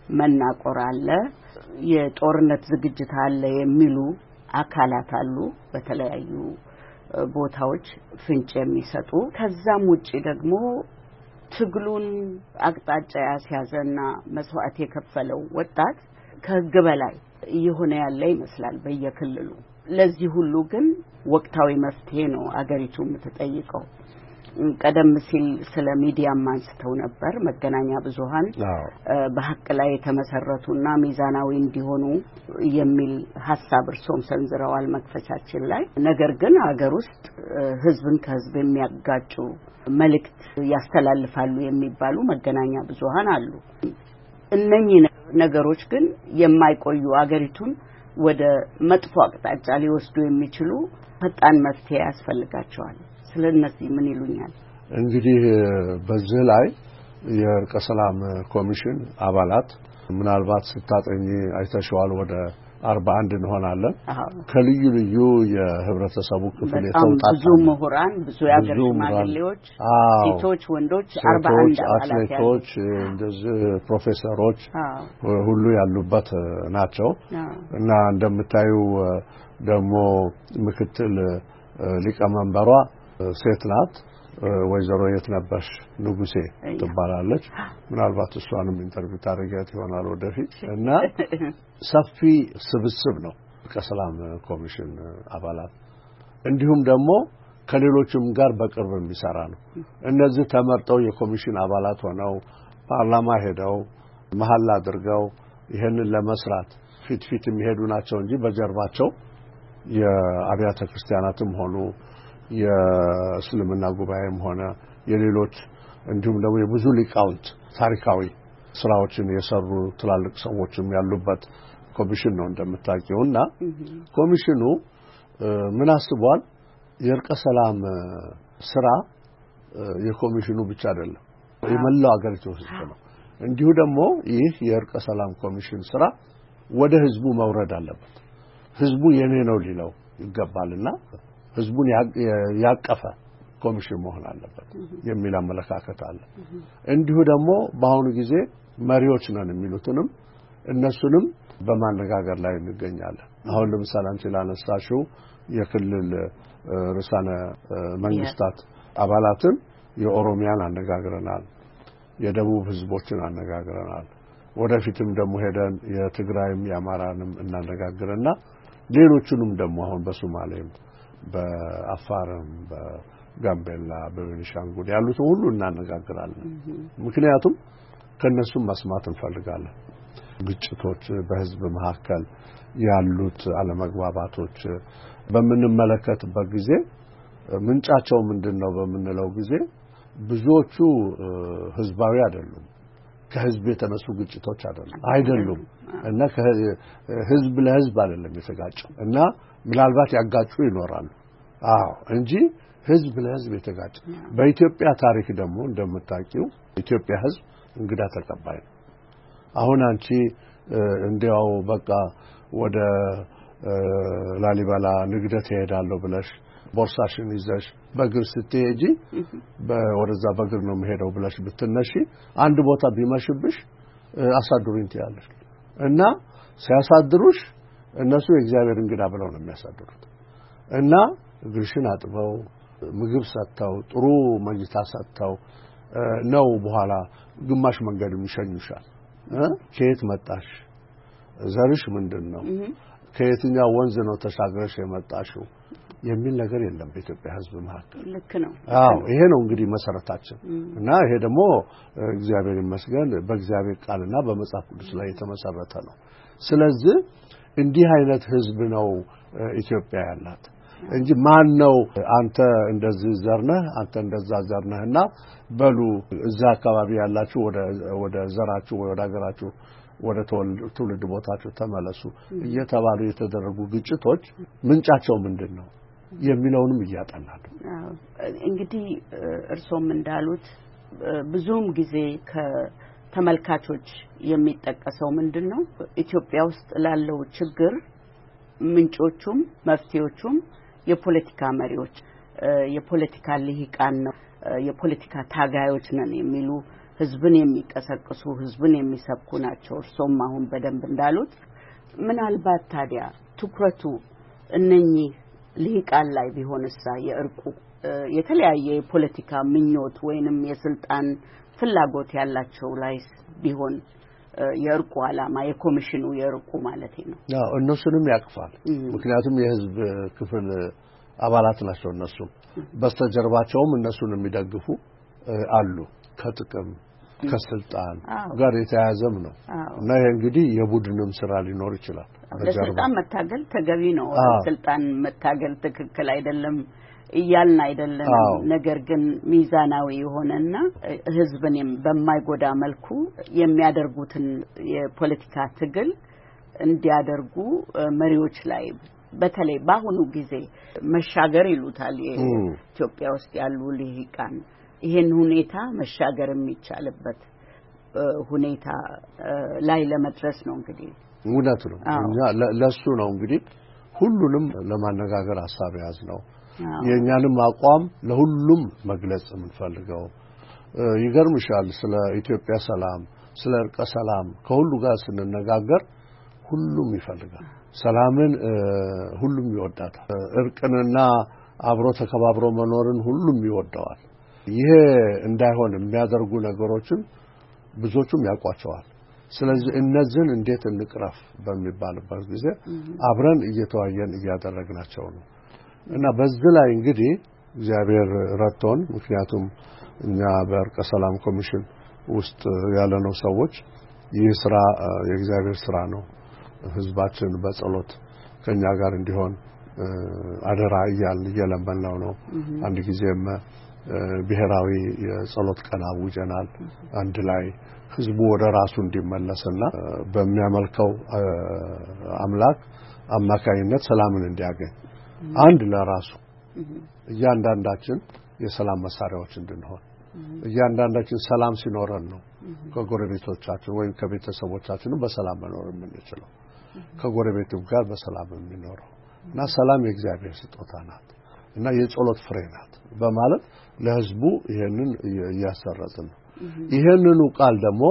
መናቆር አለ፣ የጦርነት ዝግጅት አለ የሚሉ አካላት አሉ በተለያዩ ቦታዎች ፍንጭ የሚሰጡ። ከዛም ውጪ ደግሞ ትግሉን አቅጣጫ ያስያዘና መስዋዕት የከፈለው ወጣት ከህግ በላይ እየሆነ ያለ ይመስላል በየክልሉ። ለዚህ ሁሉ ግን ወቅታዊ መፍትሄ ነው አገሪቱ የምትጠይቀው። ቀደም ሲል ስለ ሚዲያም አንስተው ነበር። መገናኛ ብዙሃን በሐቅ ላይ የተመሰረቱና ሚዛናዊ እንዲሆኑ የሚል ሐሳብ እርሶም ሰንዝረዋል መክፈቻችን ላይ። ነገር ግን ሀገር ውስጥ ህዝብን ከህዝብ የሚያጋጩ መልእክት ያስተላልፋሉ የሚባሉ መገናኛ ብዙሃን አሉ። እነኚህ ነገሮች ግን የማይቆዩ አገሪቱን ወደ መጥፎ አቅጣጫ ሊወስዱ የሚችሉ ፈጣን መፍትሄ ያስፈልጋቸዋል። ስለነዚህ ምን ይሉኛል? እንግዲህ በዚህ ላይ የእርቀ ሰላም ኮሚሽን አባላት ምናልባት ስታጠኚ አይተሽዋል ወደ 41 እንሆናለን። ከልዩ ልዩ የህብረተሰቡ ክፍል የተውጣጡ ብዙ ምሁራን፣ ብዙ የአገር ሽማግሌዎች፣ ሴቶች፣ ወንዶች 41 አትሌቶች፣ እንደዚህ ፕሮፌሰሮች ሁሉ ያሉበት ናቸው እና እንደምታዩ ደግሞ ምክትል ሊቀመንበሯ ሴት ናት። ወይዘሮ የትነበሽ ንጉሴ ትባላለች። ምናልባት እሷንም ኢንተርቪው ታደርጊያት ይሆናል ወደፊት። እና ሰፊ ስብስብ ነው ከሰላም ኮሚሽን አባላት። እንዲሁም ደግሞ ከሌሎችም ጋር በቅርብ የሚሰራ ነው። እነዚህ ተመርጠው የኮሚሽን አባላት ሆነው ፓርላማ ሄደው መሐላ አድርገው ይሄንን ለመስራት ፊት የሚሄዱ ናቸው እንጂ በጀርባቸው የአብያተ ክርስቲያናትም ሆኑ የእስልምና ጉባኤም ሆነ የሌሎች እንዲሁም ደግሞ የብዙ ሊቃውንት ታሪካዊ ስራዎችን የሰሩ ትላልቅ ሰዎችም ያሉበት ኮሚሽን ነው እንደምታውቂውና ኮሚሽኑ ምን አስቧል? የእርቀ ሰላም ስራ የኮሚሽኑ ብቻ አይደለም፣ የመላው አገሪቱ ህዝብ ነው። እንዲሁ ደግሞ ይህ የእርቀ ሰላም ኮሚሽን ስራ ወደ ህዝቡ መውረድ አለበት። ህዝቡ የኔ ነው ሊለው ይገባልና ህዝቡን ያቀፈ ኮሚሽን መሆን አለበት የሚል አመለካከት አለ። እንዲሁ ደግሞ በአሁኑ ጊዜ መሪዎች ነን የሚሉትንም እነሱንም በማነጋገር ላይ እንገኛለን። አሁን ለምሳሌ አንቺ ላነሳሽው የክልል ርዕሳነ መንግስታት አባላትን የኦሮሚያን አነጋግረናል፣ የደቡብ ህዝቦችን አነጋግረናል። ወደፊትም ደግሞ ሄደን የትግራይም የአማራንም እናነጋግረና ሌሎቹንም ደግሞ አሁን በሶማሌም በአፋርም በጋምቤላ በቤኒሻንጉል ያሉትን ሁሉ እናነጋግራለን። ምክንያቱም ከነሱም መስማት እንፈልጋለን። ግጭቶች በህዝብ መካከል ያሉት አለመግባባቶች በምንመለከትበት ጊዜ ምንጫቸው ምንድነው በምንለው ጊዜ ብዙዎቹ ህዝባዊ አይደሉም፣ ከህዝብ የተነሱ ግጭቶች አይደሉም እና ህዝብ ለህዝብ አይደለም የተጋጨው እና ምናልባት ያጋጩ ይኖራሉ እንጂ ህዝብ ለህዝብ የተጋጨ። በኢትዮጵያ ታሪክ ደግሞ እንደምታውቂው ኢትዮጵያ ህዝብ እንግዳ ተቀባይ ነው። አሁን አንቺ እንዲያው በቃ ወደ ላሊበላ ንግደት እሄዳለሁ ብለሽ ቦርሳሽን ይዘሽ በእግር ስትሄጂ ወደዛ በእግር ነው የምሄደው ብለሽ ብትነሺ አንድ ቦታ ቢመሽብሽ አሳድሩኝ ትያለሽ እና ሲያሳድሩሽ እነሱ የእግዚአብሔር እንግዳ ብለው ነው የሚያሳድሩት እና እግርሽን አጥበው ምግብ ሰጥተው ጥሩ መኝታ ሰጥተው ነው በኋላ ግማሽ መንገድ የሚሸኙሻል። ከየት መጣሽ? ዘርሽ ምንድነው? ከየትኛው ወንዝ ነው ተሻግረሽ የመጣሽው? የሚል ነገር የለም በኢትዮጵያ ህዝብ መካከል። ልክ ነው። ይሄ ነው እንግዲህ መሰረታችን እና ይሄ ደግሞ እግዚአብሔር ይመስገን በእግዚአብሔር ቃልና በመጽሐፍ ቅዱስ ላይ የተመሰረተ ነው። ስለዚህ እንዲህ አይነት ህዝብ ነው ኢትዮጵያ ያላት እንጂ ማን ነው አንተ እንደዚህ ዘርነህ አንተ እንደዛ ዘርነህና በሉ እዛ አካባቢ ያላችሁ ወደ ዘራችሁ ወደ ሀገራችሁ ወደ ትውልድ ቦታችሁ ተመለሱ እየተባሉ የተደረጉ ግጭቶች ምንጫቸው ምንድነው የሚለውንም እያጠናሉ። እንግዲህ እርሶም እንዳሉት ብዙም ጊዜ ከተመልካቾች የሚጠቀሰው ምንድነው ኢትዮጵያ ውስጥ ላለው ችግር ምንጮቹም መፍትሄዎቹም የፖለቲካ መሪዎች የፖለቲካ ልሂቃን ነው የፖለቲካ ታጋዮች ነን የሚሉ ህዝብን የሚቀሰቅሱ ህዝብን የሚሰብኩ ናቸው። እርሶም አሁን በደንብ እንዳሉት ምናልባት ታዲያ ትኩረቱ እነኚህ ልሂቃን ላይ ቢሆንሳ የእርቁ የተለያየ የፖለቲካ ምኞት ወይንም የስልጣን ፍላጎት ያላቸው ላይ ቢሆን የእርቁ ዓላማ የኮሚሽኑ የእርቁ ማለት ነው። ያው እነሱንም ያቅፋል። ምክንያቱም የህዝብ ክፍል አባላት ናቸው። እነሱ በስተጀርባቸውም እነሱን የሚደግፉ አሉ። ከጥቅም ከስልጣን ጋር የተያያዘም ነው እና ይሄ እንግዲህ የቡድንም ስራ ሊኖር ይችላል። ለስልጣን መታገል ተገቢ ነው። ስልጣን መታገል ትክክል አይደለም እያልን አይደለም። ነገር ግን ሚዛናዊ የሆነና ህዝብን በማይጎዳ መልኩ የሚያደርጉትን የፖለቲካ ትግል እንዲያደርጉ መሪዎች ላይ በተለይ በአሁኑ ጊዜ መሻገር ይሉታል የኢትዮጵያ ውስጥ ያሉ ልሂቃን ይሄን ሁኔታ መሻገር የሚቻልበት ሁኔታ ላይ ለመድረስ ነው። እንግዲህ እውነት ነው። እኛ ለሱ ነው እንግዲህ ሁሉንም ለማነጋገር ሐሳብ ያዝ ነው። የኛንም አቋም ለሁሉም መግለጽ የምንፈልገው ይገርምሻል። ስለ ኢትዮጵያ ሰላም፣ ስለ እርቀ ሰላም ከሁሉ ጋር ስንነጋገር ሁሉም ይፈልጋል። ሰላምን ሁሉም ይወዳታል። እርቅንና አብሮ ተከባብሮ መኖርን ሁሉም ይወደዋል። ይሄ እንዳይሆን የሚያደርጉ ነገሮችን ብዙዎቹም ያውቋቸዋል። ስለዚህ እነዚህን እንዴት እንቅረፍ በሚባልበት ጊዜ አብረን እየተዋየን እያደረግናቸው ነው እና በዚህ ላይ እንግዲህ እግዚአብሔር ረድቶን ምክንያቱም እኛ በእርቀ ሰላም ኮሚሽን ውስጥ ያለነው ሰዎች ይህ ስራ የእግዚአብሔር ስራ ነው። ህዝባችን በጸሎት ከኛ ጋር እንዲሆን አደራ እየለመንነው ነው። አንድ ጊዜም ብሔራዊ የጸሎት ቀን አውጀናል። አንድ ላይ ህዝቡ ወደ ራሱ እንዲመለስና በሚያመልከው አምላክ አማካይነት ሰላምን እንዲያገኝ አንድ ለራሱ እያንዳንዳችን የሰላም መሳሪያዎች እንድንሆን እያንዳንዳችን ሰላም ሲኖረን ነው ከጎረቤቶቻችን ወይም ከቤተሰቦቻችን በሰላም መኖር የምንችለው ከጎረቤቱም ጋር በሰላም የምንኖረው እና ሰላም የእግዚአብሔር ስጦታ ናት እና የጸሎት ፍሬ ናት በማለት ለህዝቡ ይሄንን ያሰረጽን ነው። ይሄንኑ ቃል ደግሞ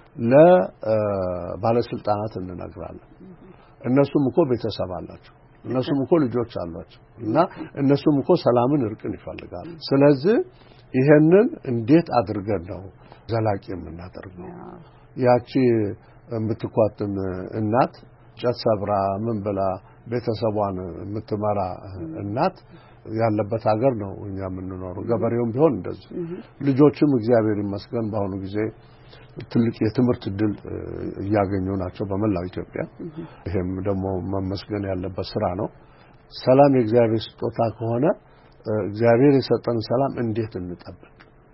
ለባለስልጣናት እንነግራለን። እነሱም እኮ ቤተሰብ አላቸው። እነሱም እኮ ልጆች አሏቸው እና እነሱም እኮ ሰላምን እርቅን ይፈልጋሉ። ስለዚህ ይሄንን እንዴት አድርገን ነው ዘላቂ የምናደርገው? ያቺ የምትኳትን እናት ጨት ሰብራ ምን ብላ ቤተሰቧን የምትመራ እናት ያለበት ሀገር ነው እኛ የምንኖረው። ገበሬውም ቢሆን እንደዚህ ልጆችም እግዚአብሔር ይመስገን በአሁኑ ጊዜ ትልቅ የትምህርት ዕድል እያገኙ ናቸው በመላው ኢትዮጵያ። ይሄም ደግሞ መመስገን ያለበት ስራ ነው። ሰላም የእግዚአብሔር ስጦታ ከሆነ እግዚአብሔር የሰጠን ሰላም እንዴት እንጠብቅ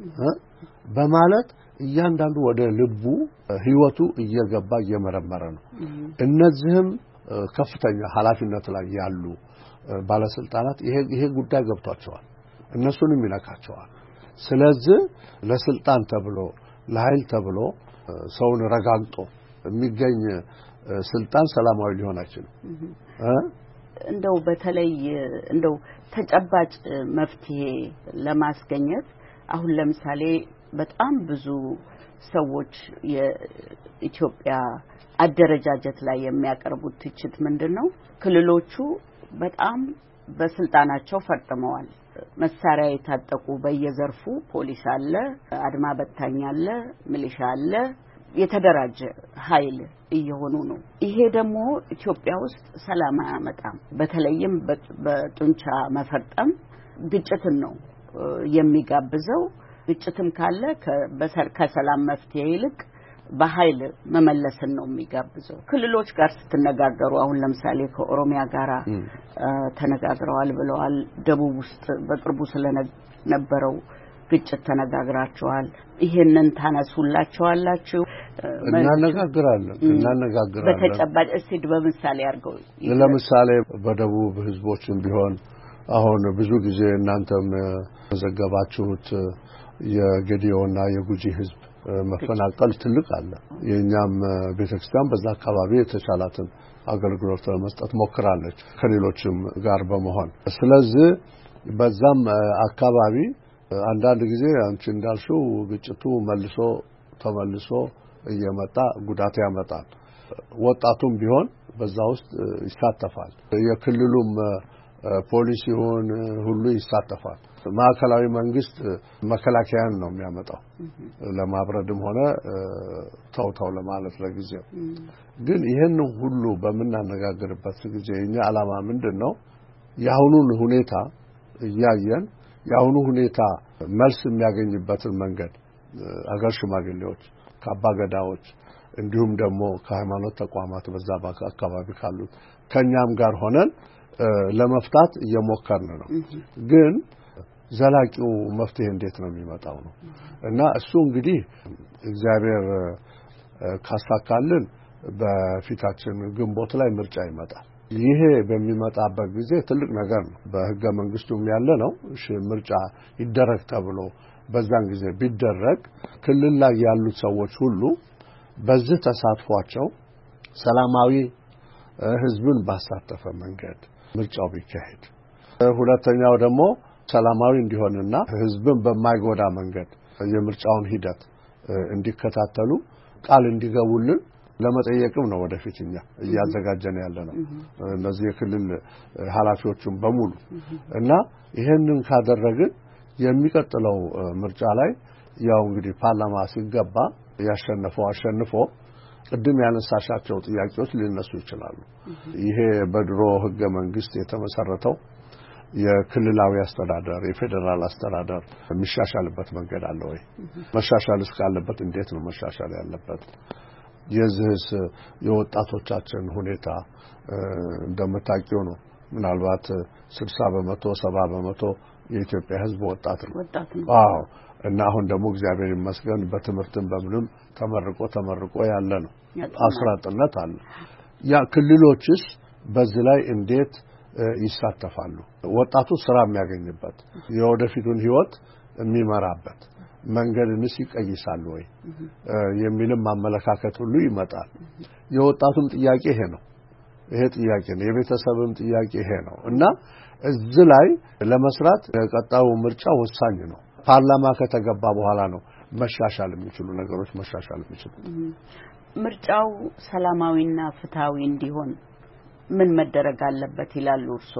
በማለት እያንዳንዱ ወደ ልቡ ህይወቱ እየገባ እየመረመረ ነው። እነዚህም ከፍተኛ ኃላፊነት ላይ ያሉ ባለስልጣናት ይሄ ጉዳይ ገብቷቸዋል። እነሱንም ይነካቸዋል። ስለዚህ ለስልጣን ተብሎ ለኃይል ተብሎ ሰውን ረጋግጦ የሚገኝ ስልጣን ሰላማዊ ሊሆን አይችልም። እንደው በተለይ እንደው ተጨባጭ መፍትሄ ለማስገኘት አሁን ለምሳሌ በጣም ብዙ ሰዎች የኢትዮጵያ አደረጃጀት ላይ የሚያቀርቡት ትችት ምንድነው? ክልሎቹ በጣም በስልጣናቸው ፈርጥመዋል። መሳሪያ የታጠቁ በየዘርፉ ፖሊስ አለ፣ አድማ በታኝ አለ፣ ሚሊሻ አለ፣ የተደራጀ ኃይል እየሆኑ ነው። ይሄ ደግሞ ኢትዮጵያ ውስጥ ሰላም አያመጣም። በተለይም በጡንቻ መፈርጠም ግጭትን ነው የሚጋብዘው። ግጭትም ካለ ከሰላም መፍትሄ ይልቅ በኃይል መመለስን ነው የሚጋብዘው። ክልሎች ጋር ስትነጋገሩ አሁን ለምሳሌ ከኦሮሚያ ጋር ተነጋግረዋል ብለዋል። ደቡብ ውስጥ በቅርቡ ስለነበረው ግጭት ተነጋግራቸዋል። ይሄንን ታነሱላቸዋላችሁ? እናነጋግራለን። በተጨባጭ እስቲ በምሳሌ አድርገው። ለምሳሌ በደቡብ ህዝቦችም ቢሆን አሁን ብዙ ጊዜ እናንተም ዘገባችሁት የጌዲዮና የጉጂ ህዝብ መፈናቀል ትልቅ አለ። የኛም ቤተክርስቲያን በዛ አካባቢ የተቻላትን አገልግሎት ለመስጠት ሞክራለች ከሌሎችም ጋር በመሆን። ስለዚህ በዛም አካባቢ አንዳንድ ጊዜ አንቺ እንዳልሽው ግጭቱ መልሶ ተመልሶ እየመጣ ጉዳት ያመጣል። ወጣቱም ቢሆን በዛ ውስጥ ይሳተፋል። የክልሉም ፖሊሲውን ሁሉ ይሳተፋል። ማዕከላዊ መንግስት መከላከያን ነው የሚያመጣው ለማብረድም ሆነ ተውተው ለማለት ለጊዜው። ግን ይሄን ሁሉ በመናነጋገርበት ጊዜ የኛ ዓላማ ምንድነው? የአሁኑን ሁኔታ እያየን የአሁኑ ሁኔታ መልስ የሚያገኝበትን መንገድ አገር ሽማግሌዎች፣ ከአባገዳዎች እንዲሁም ደግሞ ከሃይማኖት ተቋማት በዛ አካባቢ ካሉት ከኛም ጋር ሆነን ለመፍታት እየሞከርን ነው። ግን ዘላቂው መፍትሄ እንዴት ነው የሚመጣው ነው እና እሱ እንግዲህ እግዚአብሔር ካሳካልን በፊታችን ግንቦት ላይ ምርጫ ይመጣል። ይሄ በሚመጣበት ጊዜ ትልቅ ነገር ነው። በህገ መንግስቱም ያለ ነው ምርጫ ይደረግ ተብሎ በዛን ጊዜ ቢደረግ ክልል ላይ ያሉት ሰዎች ሁሉ በዚህ ተሳትፏቸው ሰላማዊ ህዝብን ባሳተፈ መንገድ ምርጫው ቢካሄድ፣ ሁለተኛው ደግሞ ሰላማዊ እንዲሆንና ህዝብን በማይጎዳ መንገድ የምርጫውን ሂደት እንዲከታተሉ ቃል እንዲገቡልን ለመጠየቅም ነው ወደፊትኛ እያዘጋጀን ያለነው እነዚህ የክልል ኃላፊዎችን በሙሉ እና ይሄንን ካደረግን የሚቀጥለው ምርጫ ላይ ያው እንግዲህ ፓርላማ ሲገባ ያሸነፈው አሸንፎ ቅድም ያነሳሻቸው ጥያቄዎች ሊነሱ ይችላሉ። ይሄ በድሮ ህገ መንግስት የተመሰረተው የክልላዊ አስተዳደር የፌደራል አስተዳደር የሚሻሻልበት መንገድ አለ ወይ? መሻሻል እስካለበት እንዴት ነው መሻሻል ያለበት? የዚህስ የወጣቶቻችን ሁኔታ እንደምታውቂው ነው። ምናልባት 60% 70% የኢትዮጵያ ህዝብ ወጣት ነው። አዎ። እና አሁን ደግሞ እግዚአብሔር ይመስገን በትምህርትም በምንም ተመርቆ ያለ ነው። አስራጥነት አለ። ያ ክልሎችስ በዚህ ላይ እንዴት ይሳተፋሉ? ወጣቱ ስራ የሚያገኝበት የወደፊቱን ህይወት የሚመራበት መንገድንስ ይቀይሳሉ ወይ የሚልም ማመለካከት ሁሉ ይመጣል። የወጣቱም ጥያቄ ይሄ ነው። ይሄ ጥያቄ ነው። የቤተሰብም ጥያቄ ይሄ ነው እና እዚህ ላይ ለመስራት ቀጣዩ ምርጫ ወሳኝ ነው። ፓርላማ ከተገባ በኋላ ነው መሻሻል የሚችሉ ነገሮች መሻሻል የሚችሉ። ምርጫው ሰላማዊና ፍትሃዊ እንዲሆን ምን መደረግ አለበት ይላሉ እርሶ?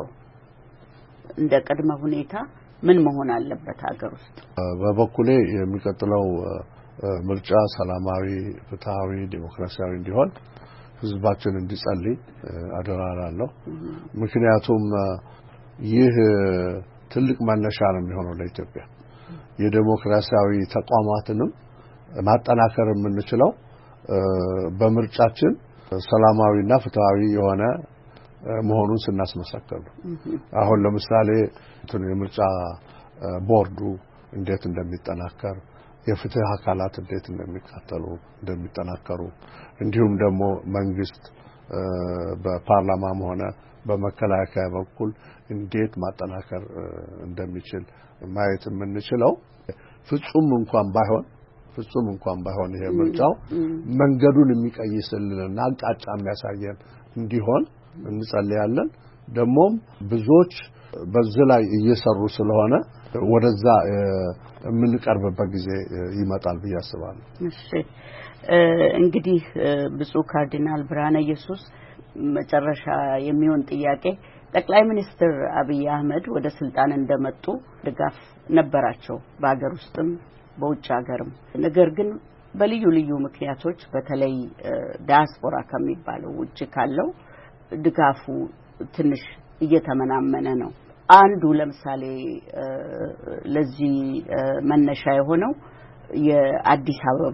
እንደ ቅድመ ሁኔታ ምን መሆን አለበት ሀገር ውስጥ? በበኩሌ የሚቀጥለው ምርጫ ሰላማዊ፣ ፍትሃዊ፣ ዲሞክራሲያዊ እንዲሆን ህዝባችን እንዲጸልይ አደራላለሁ። ምክንያቱም ይህ ትልቅ መነሻ ነው የሚሆነው ለኢትዮጵያ። የዲሞክራሲያዊ ተቋማትንም ማጠናከር የምንችለው በምርጫችን ሰላማዊና ፍትሃዊ የሆነ መሆኑን ስናስመሰክር ነው። አሁን ለምሳሌ የምርጫ ቦርዱ እንዴት እንደሚጠናከር፣ የፍትህ አካላት እንዴት እንደሚጠናከሩ እንዲሁም ደግሞ መንግስት በፓርላማም ሆነ በመከላከያ በኩል እንዴት ማጠናከር እንደሚችል ማየት የምንችለው ፍጹም እንኳን ባይሆን ይሄ ምርጫው መንገዱን የሚቀይስልንና አቅጣጫ የሚያሳየን እንዲሆን እንጸልያለን። ደግሞም ብዙዎች በዚህ ላይ እየሰሩ ስለሆነ ወደዛ የምንቀርብበት ጊዜ ይመጣል ብዬ አስባለሁ። እሺ እንግዲህ ብፁዕ ካርዲናል ብርሃነ ኢየሱስ መጨረሻ የሚሆን ጥያቄ ጠቅላይ ሚኒስትር አብይ አህመድ ወደ ስልጣን እንደመጡ ድጋፍ ነበራቸው በአገር ውስጥም በውጭ ሀገርም። ነገር ግን በልዩ ልዩ ምክንያቶች በተለይ ዲያስፖራ ከሚባለው ውጭ ካለው ድጋፉ ትንሽ እየተመናመነ ነው። አንዱ ለምሳሌ ለዚህ መነሻ የሆነው የአዲስ አበባ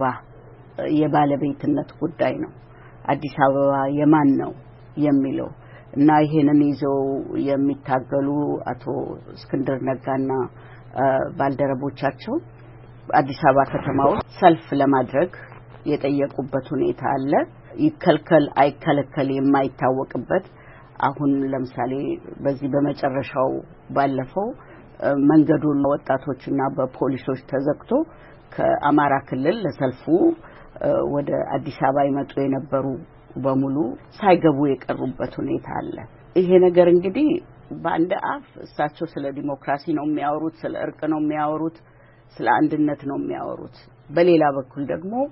የባለቤትነት ጉዳይ ነው። አዲስ አበባ የማን ነው የሚለው እና ይሄንን ይዘው የሚታገሉ አቶ እስክንድር ነጋና ባልደረቦቻቸው አዲስ አበባ ከተማ ውስጥ ሰልፍ ለማድረግ የጠየቁበት ሁኔታ አለ። ይከልከል አይከለከል የማይታወቅበት አሁን ለምሳሌ በዚህ በመጨረሻው ባለፈው መንገዱን ወጣቶችና በፖሊሶች ተዘግቶ ከአማራ ክልል ለሰልፉ ወደ አዲስ አበባ ይመጡ የነበሩ በሙሉ ሳይገቡ የቀሩበት ሁኔታ አለ። ይሄ ነገር እንግዲህ በአንድ አፍ እሳቸው ስለ ዲሞክራሲ ነው የሚያወሩት፣ ስለ እርቅ ነው የሚያወሩት፣ ስለ አንድነት ነው የሚያወሩት። በሌላ በኩል ደግሞ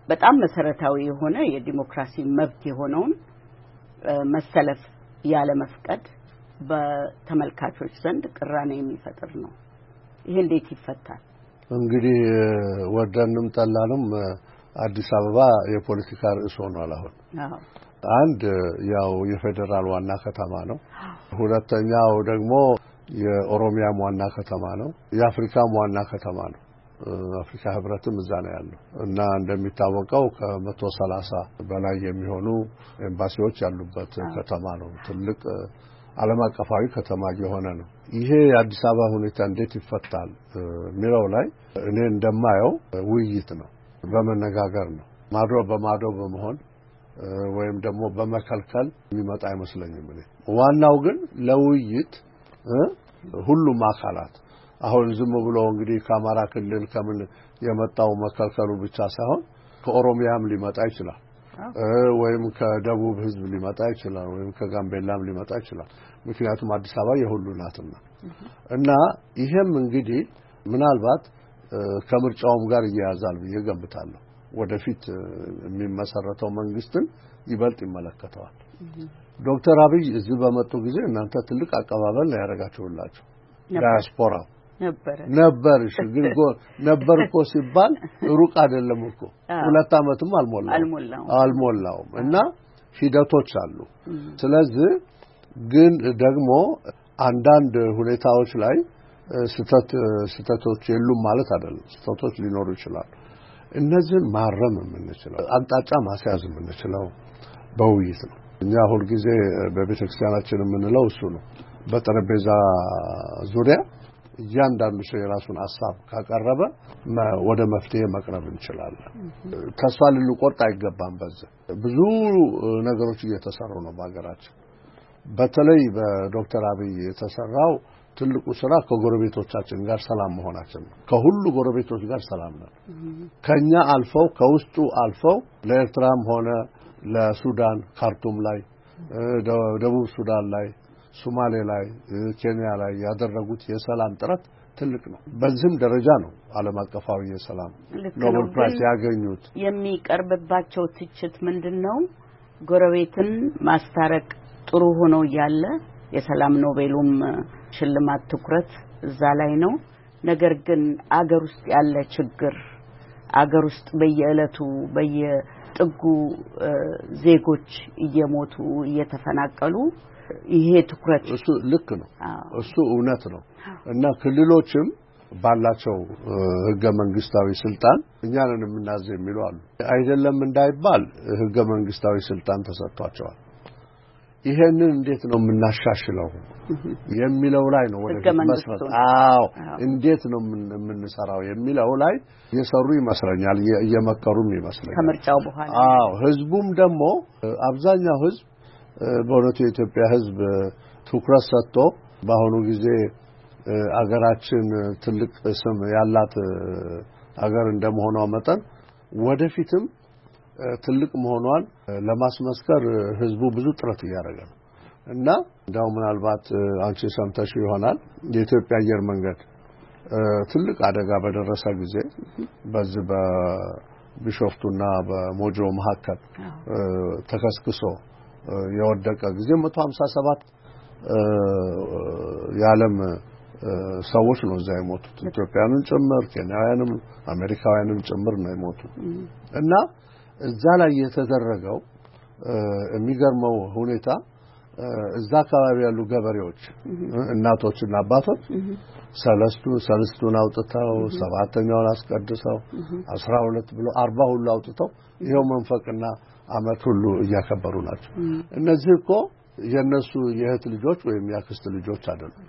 በጣም መሰረታዊ የሆነ የዲሞክራሲ መብት የሆነውን መሰለፍ ያለ መፍቀድ በተመልካቾች ዘንድ ቅራኔ የሚፈጥር ነው። ይሄ እንዴት ይፈታል? እንግዲህ ወደንም ጠላንም አዲስ አበባ የፖለቲካ ርዕስ ሆኗል አሁን። አንድ ያው የፌደራል ዋና ከተማ ነው። ሁለተኛው ደግሞ የኦሮሚያም ዋና ከተማ ነው። የአፍሪካም ዋና ከተማ ነው። አፍሪካ ህብረትም እዛ ነው ያለው እና እንደሚታወቀው ከ130 በላይ የሚሆኑ ኤምባሲዎች ያሉበት ከተማ ነው። ትልቅ ዓለም አቀፋዊ ከተማ የሆነ ነው። ይሄ የአዲስ አበባ ሁኔታ እንዴት ይፈታል የሚለው ላይ እኔ እንደማየው ውይይት ነው፣ በመነጋገር ነው። ማዶ በማዶ በመሆን ወይም ደግሞ በመከልከል የሚመጣ አይመስለኝም። ዋናው ግን ለውይይት ሁሉም አካላት አሁን ዝም ብሎ እንግዲህ ከአማራ ክልል ከምን የመጣው መከልከሉ ብቻ ሳይሆን ከኦሮሚያም ሊመጣ ይችላል፣ ወይም ከደቡብ ህዝብ ሊመጣ ይችላል፣ ወይም ከጋምቤላም ሊመጣ ይችላል። ምክንያቱም አዲስ አበባ የሁሉ ናትና እና ይሄም እንግዲህ ምናልባት ከምርጫውም ጋር ይያዛል ብዬ ገምታለሁ። ወደፊት የሚመሰረተው መንግስትን ይበልጥ ይመለከተዋል። ዶክተር አብይ እዚህ በመጡ ጊዜ እናንተ ትልቅ አቀባበል ነው ያደረጋችሁላቸው። ዳያስፖራው ነበር ግን ነበር እኮ ሲባል ሩቅ አይደለም እኮ 2 ዓመትም አልሞላውም እና ሂደቶች አሉ። ስለዚህ ግን ደግሞ አንዳንድ ሁኔታዎች ላይ ስተቶች የሉም ማለት አይደለም። ስተቶች ሊኖሩ ይችላሉ። እነዚህን ማረም የምንችለው አቅጣጫ ማስያዝ የምንችለው በውይይት ነው። እኛ ሁሉ ጊዜ በቤተክርስቲያናችን የምንለው እሱ ነው። በጠረጴዛ ዙሪያ እያንዳንዱ ሰው የራሱን ሐሳብ ካቀረበ ወደ መፍትሄ መቅረብ እንችላለን። ተስፋ ልንቆርጥ አይገባም። በዚህ ብዙ ነገሮች እየተሰሩ ነው በአገራችን። በተለይ በዶክተር አብይ የተሰራው ትልቁ ስራ ከጎረቤቶቻችን ጋር ሰላም መሆናችን ነው። ከሁሉ ጎረቤቶች ጋር ሰላም ነው። ከኛ አልፈው ከውስጡ አልፈው ለኤርትራም ሆነ ለሱዳን ካርቱም ላይ፣ ደቡብ ሱዳን ላይ፣ ሶማሌ ላይ፣ ኬንያ ላይ ያደረጉት የሰላም ጥረት ትልቅ ነው። በዚህም ደረጃ ነው ዓለም አቀፋዊ የሰላም ኖቤል ፕራይስ ያገኙት። የሚቀርብባቸው ትችት ምንድነው? ጎረቤትን ማስታረቅ ጥሩ ሆኖ ያለ የሰላም ኖቤሉም ሽልማት ትኩረት እዛ ላይ ነው። ነገር ግን አገር ውስጥ ያለ ችግር አገር ውስጥ በየዕለቱ በየጥጉ ዜጎች እየሞቱ እየተፈናቀሉ ይሄ ትኩረት እሱ ልክ ነው። እሱ እውነት ነው እና ክልሎችም ባላቸው ህገ መንግስታዊ ስልጣን እኛንን የምናዝ የሚሉ አሉ። አይደለም እንዳይባል ህገ መንግስታዊ ስልጣን ተሰጥቷቸዋል። ይሄንን እንዴት ነው የምናሻሽለው የሚለው ላይ ነው ወደ መስራት እንዴት ነው የምንሰራው የሚለው ላይ የሰሩ ይመስለኛል፣ እየመከሩም ይመስለኛል ከምርጫው በኋላ። ህዝቡም ደግሞ አብዛኛው ህዝብ በእውነቱ የኢትዮጵያ ህዝብ ትኩረት ሰጥቶ በአሁኑ ጊዜ አገራችን ትልቅ ስም ያላት አገር እንደመሆኗ መጠን ወደፊትም ትልቅ መሆኗን ለማስመስከር ህዝቡ ብዙ ጥረት እያደረገ ነው እና እንዳው ምናልባት አንቺ ሰምተሽ ይሆናል የኢትዮጵያ አየር መንገድ ትልቅ አደጋ በደረሰ ጊዜ በዚህ በቢሾፍቱና በሞጆ መካከል ተከስክሶ የወደቀ ጊዜ 157 የዓለም ሰዎች ነው እዛ የሞቱት። ኢትዮጵያውያንም ጭምር ኬንያውያንም አሜሪካውያንም ጭምር ነው የሞቱት እና እዛ ላይ የተደረገው የሚገርመው ሁኔታ እዛ አካባቢ ያሉ ገበሬዎች እናቶችና አባቶች ሰለስቱን አውጥተው ሰባተኛውን አስቀድሰው 12 ብሎ 40 ሁሉ አውጥተው ይሄው መንፈቅና አመት ሁሉ እያከበሩ ናቸው። እነዚህ እኮ የነሱ የእህት ልጆች ወይም ያክስት ልጆች አይደሉም።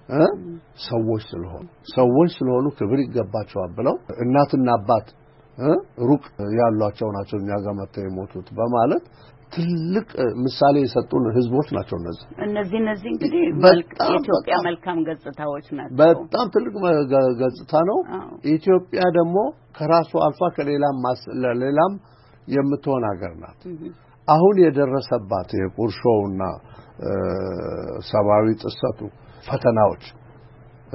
ሰዎች ስለሆኑ ክብር ይገባቸዋል ብለው እናትና አባት ሩቅ ያሏቸው ናቸው እኛ ጋር መጥተው የሞቱት በማለት ትልቅ ምሳሌ የሰጡን ህዝቦች ናቸው። እነዚህ እንግዲህ የኢትዮጵያ መልካም ገጽታዎች ናቸው። በጣም ትልቅ ገጽታ ነው። ኢትዮጵያ ደግሞ ከራሱ አልፋ ከሌላም የምትሆን ሀገር ናት። አሁን የደረሰባት የቁርሾውና ሰብአዊ ጥሰቱ ፈተናዎች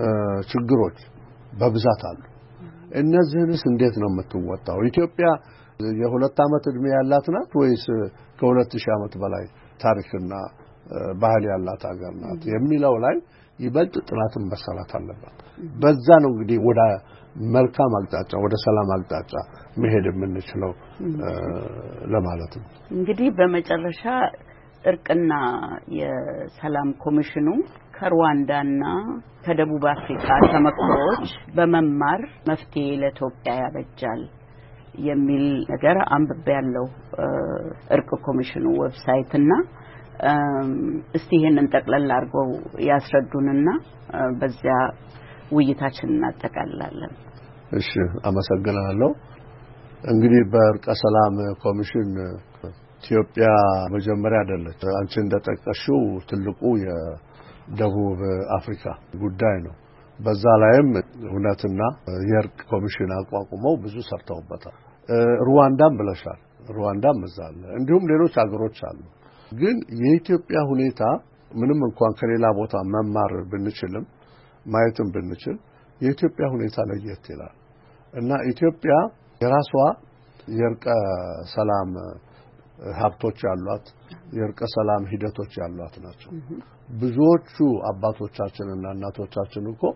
ችግሮች በብዛት አሉ። እነዚህንስ እንዴት ነው የምትወጣው? ኢትዮጵያ የሁለት ዓመት እድሜ ያላት ናት ወይስ ከ2000 ዓመት በላይ ታሪክና ባህል ያላት ሀገር ናት የሚለው ላይ ይበልጥ ጥናትን መሰራት አለበት። በዛ ነው እንግዲህ ወደ መልካም አቅጣጫ ወደ ሰላም አቅጣጫ መሄድ የምንችለው ለማለት ነው። እንግዲህ በመጨረሻ እርቅና የሰላም ኮሚሽኑ ከሩዋንዳና ከደቡብ አፍሪካ ተመክሮች በመማር መፍትሄ ለኢትዮጵያ ያበጃል የሚል ነገር አንብቤያለሁ እርቅ ኮሚሽኑ ዌብሳይት እና እስቲ ይሄንን ጠቅለል አድርገው ያስረዱንና በዚያ ውይይታችንን እናጠቃልላለን። እሺ አመሰግናለሁ። እንግዲህ በእርቀ ሰላም ኮሚሽን ኢትዮጵያ መጀመሪያ አይደለች። አንቺ እንደጠቀሽው ትልቁ የደቡብ አፍሪካ ጉዳይ ነው። በዛ ላይም እውነትና የእርቅ ኮሚሽን አቋቁመው ብዙ ሰርተውበታል። ሩዋንዳም ብለሻል። ሩዋንዳም መዛለ እንዲሁም ሌሎች ሀገሮች አሉ። ግን የኢትዮጵያ ሁኔታ ምንም እንኳን ከሌላ ቦታ መማር ብንችልም ማየትም ብንችል የኢትዮጵያ ሁኔታ ለየት ይላል እና ኢትዮጵያ የራሷ የእርቀ ሰላም ሀብቶች ያሏት የእርቀ ሰላም ሂደቶች ያሏት ናቸው። ብዙዎቹ አባቶቻችንና እናቶቻችን እኮ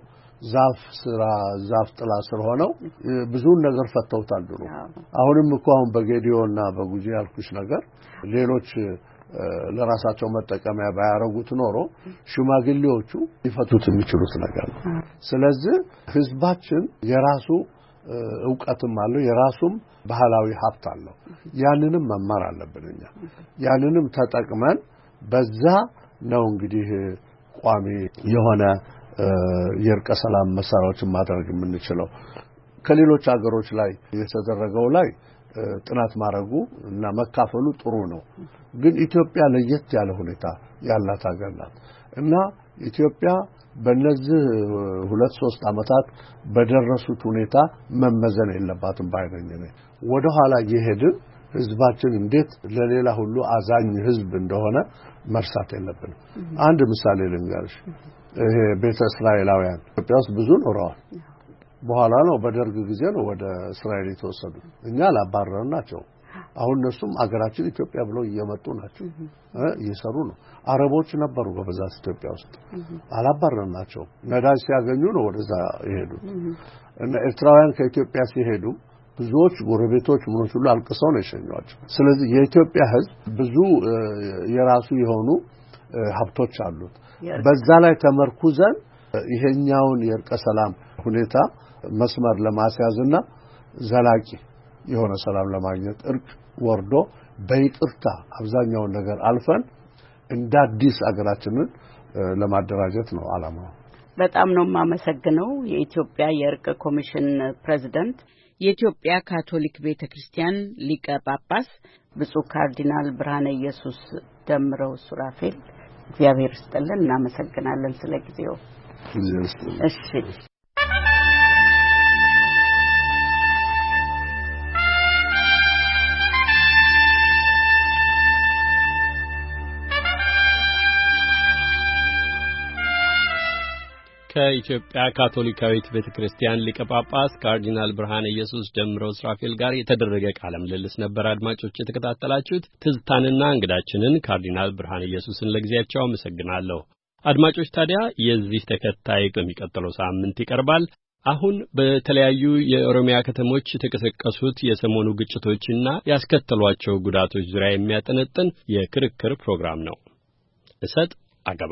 ዛፍ ጥላ ስር ሆነው ብዙ ነገር ፈተውታል ድሮ። አሁንም እኮ አሁን በጌዲዮና በጉጂ ያልኩሽ ነገር ሌሎች ለራሳቸው መጠቀሚያ ባያረጉት ኖሮ ሽማግሌዎቹ ይፈቱት የሚችሉት ነገር ነው። ስለዚህ ህዝባችን የራሱ ዕውቀትም አለው የራሱም ባህላዊ ሀብት አለው። ያንንም መማር አለብን እኛ። ያንንም ተጠቅመን በዛ ነው እንግዲህ ቋሚ የሆነ የእርቀ ሰላም መሳሪያዎችን ማድረግ የምንችለው። ከሌሎች ሀገሮች ላይ የተደረገው ላይ ጥናት ማድረጉ እና መካፈሉ ጥሩ ነው። ግን ኢትዮጵያ ለየት ያለ ሁኔታ ያላት ሀገር ናት እና ኢትዮጵያ በእነዚህ 2-3 አመታት በደረሱት ሁኔታ መመዘን የለባትም ባይነኝ ነኝ። ወደ ኋላ እየሄድን ህዝባችን እንዴት ለሌላ ሁሉ አዛኝ ህዝብ እንደሆነ መርሳት የለብንም። አንድ ምሳሌ ልንገርሽ። ይሄ ቤተ እስራኤላውያን ኢትዮጵያ ውስጥ ብዙ ኖረዋል። በኋላ ነው በደርግ ጊዜ ነው ወደ እስራኤል የተወሰዱት። እኛ ላባረርናቸው። አሁን እነሱም አገራችን ኢትዮጵያ ብለው እየመጡ ናቸው። እየሰሩ ነው። አረቦች ነበሩ በብዛት ኢትዮጵያ ውስጥ አላባረርናቸው። ነዳጅ ሲያገኙ ነው ወደዛ የሄዱት። እና ኤርትራውያን ከኢትዮጵያ ሲሄዱ ብዙዎች ጎረቤቶች ምኖች ሁሉ አልቅሰው ነው የሸኟቸው። ስለዚህ የኢትዮጵያ ህዝብ ብዙ የራሱ የሆኑ ሀብቶች አሉት። በዛ ላይ ተመርኩዘን ይሄኛውን የእርቀ ሰላም ሁኔታ መስመር ለማስያዝና ዘላቂ የሆነ ሰላም ለማግኘት እርቅ ወርዶ በይቅርታ አብዛኛውን ነገር አልፈን እንደ አዲስ አገራችንን ለማደራጀት ነው ዓላማው። በጣም ነው የማመሰግነው። የኢትዮጵያ የእርቅ ኮሚሽን ፕሬዝዳንት የኢትዮጵያ ካቶሊክ ቤተክርስቲያን ሊቀ ጳጳስ ብፁዕ ካርዲናል ብርሃነ ኢየሱስ ደምረው ሱራፌል፣ እግዚአብሔር ይስጥልን። እናመሰግናለን ስለ ጊዜው። እሺ ከኢትዮጵያ ካቶሊካዊት ቤተክርስቲያን ሊቀ ጳጳስ ካርዲናል ብርሃነ ኢየሱስ ደምረው ሱራፌል ጋር የተደረገ ቃለ ምልልስ ነበር አድማጮች የተከታተላችሁት። ትዝታንና እንግዳችንን ካርዲናል ብርሃነ ኢየሱስን ለጊዜያቸው አመሰግናለሁ። አድማጮች ታዲያ የዚህ ተከታይ በሚቀጥለው ሳምንት ይቀርባል። አሁን በተለያዩ የኦሮሚያ ከተሞች የተቀሰቀሱት የሰሞኑ ግጭቶችና ያስከተሏቸው ጉዳቶች ዙሪያ የሚያጠነጥን የክርክር ፕሮግራም ነው። እሰጥ አገባ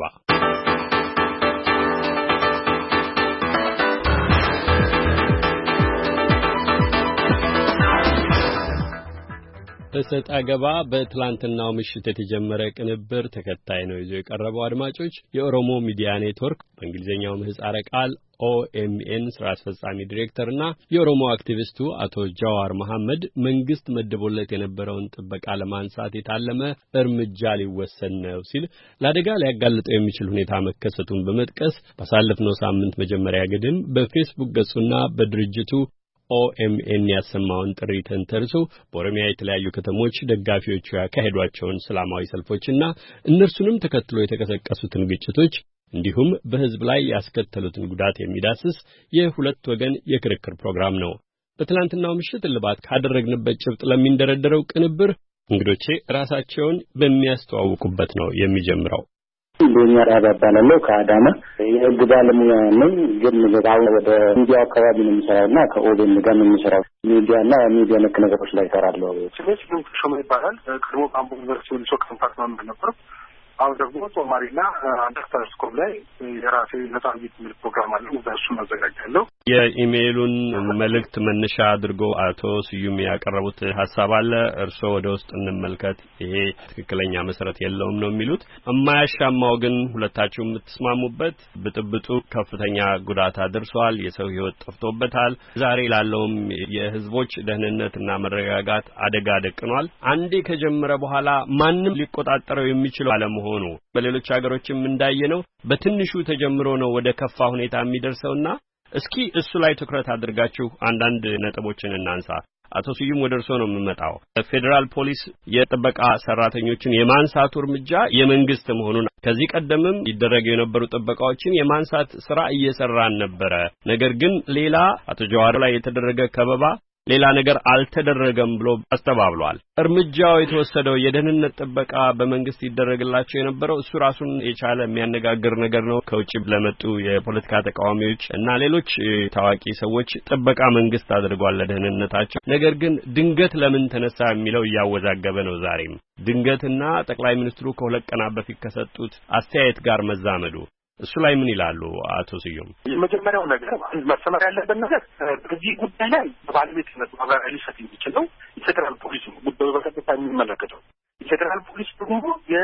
እሰጥ አገባ በትላንትናው ምሽት የተጀመረ ቅንብር ተከታይ ነው ይዞ የቀረበው። አድማጮች የኦሮሞ ሚዲያ ኔትወርክ በእንግሊዝኛው ምህጻረ ቃል OMN ስራ አስፈጻሚ ዳይሬክተርና የኦሮሞ አክቲቪስቱ አቶ ጃዋር መሐመድ መንግስት መደቦለት የነበረውን ጥበቃ ለማንሳት የታለመ እርምጃ ሊወሰን ነው ሲል ለአደጋ ሊያጋልጠው የሚችል ሁኔታ መከሰቱን በመጥቀስ ባሳለፍነው ሳምንት መጀመሪያ ግድም በፌስቡክ ገጹና በድርጅቱ OMN ያሰማውን ጥሪ ተንተርሶ በኦሮሚያ የተለያዩ ከተሞች ደጋፊዎቹ ያካሄዷቸውን ሰላማዊ ሰልፎችና እነርሱንም ተከትሎ የተቀሰቀሱትን ግጭቶች እንዲሁም በህዝብ ላይ ያስከተሉትን ጉዳት የሚዳስስ የሁለት ወገን የክርክር ፕሮግራም ነው። በትላንትናው ምሽት ልባት ካደረግንበት ጭብጥ ለሚንደረደረው ቅንብር እንግዶቼ ራሳቸውን በሚያስተዋውቁበት ነው የሚጀምረው። እንደኛ ያባባለው ከአዳማ የህግ ባለሙያ ነኝ። ግን በጣም ወደ ሚዲያ አካባቢ ነው የሚሰራውና ከኦቤን ጋር ነው የሚሰራው። ሚዲያና ሚዲያ ነክ ነገሮች ላይ እሰራለሁ። ስለዚህ ምን ሾመ ይባላል። ቀድሞ ካምፖ ዩኒቨርሲቲ ሶክ ኮምፓርትመንት ነበር። አሁን ደግሞ ጦማሪና አንደርስታንድ ስኮል ላይ የራሴ ነጻ ውይይት የሚል ፕሮግራም አለ። እሱን አዘጋጃለሁ። የኢሜይሉን መልእክት መነሻ አድርጎ አቶ ስዩም ያቀረቡት ሐሳብ አለ። እርስዎ ወደ ውስጥ እንመልከት። ይሄ ትክክለኛ መሰረት የለውም ነው የሚሉት። የማያሻማው ግን ሁለታችሁ የምትስማሙበት ብጥብጡ ከፍተኛ ጉዳት አድርሷል፣ የሰው ሕይወት ጠፍቶበታል፣ ዛሬ ላለውም የህዝቦች ደህንነትና መረጋጋት አደጋ ደቅኗል። አንዴ ከጀመረ በኋላ ማንም ሊቆጣጠረው የሚችለው አለመሆኑ በሌሎች ሀገሮችም እንዳየነው በትንሹ ተጀምሮ ነው ወደ ከፋ ሁኔታ የሚደርሰውና እስኪ እሱ ላይ ትኩረት አድርጋችሁ አንዳንድ ነጥቦችን እናንሳ። አቶ ስዩም ወደ እርሶ ነው የምመጣው። ፌደራል ፖሊስ የጥበቃ ሰራተኞችን የማንሳቱ እርምጃ የመንግስት መሆኑን ከዚህ ቀደምም ይደረገው የነበሩ ጥበቃዎችን የማንሳት ስራ እየሰራን ነበረ። ነገር ግን ሌላ አቶ ጀዋር ላይ የተደረገ ከበባ ሌላ ነገር አልተደረገም ብሎ አስተባብሏል። እርምጃው የተወሰደው የደህንነት ጥበቃ በመንግስት ይደረግላቸው የነበረው እሱ ራሱን የቻለ የሚያነጋግር ነገር ነው። ከውጭ ለመጡ የፖለቲካ ተቃዋሚዎች እና ሌሎች ታዋቂ ሰዎች ጥበቃ መንግስት አድርጓል ለደህንነታቸው። ነገር ግን ድንገት ለምን ተነሳ የሚለው እያወዛገበ ነው ዛሬም። ድንገትና ጠቅላይ ሚኒስትሩ ከሁለት ቀናት በፊት ከሰጡት አስተያየት ጋር መዛመዱ እሱ ላይ ምን ይላሉ አቶ ስዩም? የመጀመሪያው ነገር መሰመር ያለበት ነገር በዚህ ጉዳይ ላይ ባለቤትነት ማብራሪያ ሊሰጥ የሚችለው የፌደራል ፖሊስ ነው። ጉዳዩ በቀጥታ የሚመለከተው የፌደራል ፖሊስ ደግሞ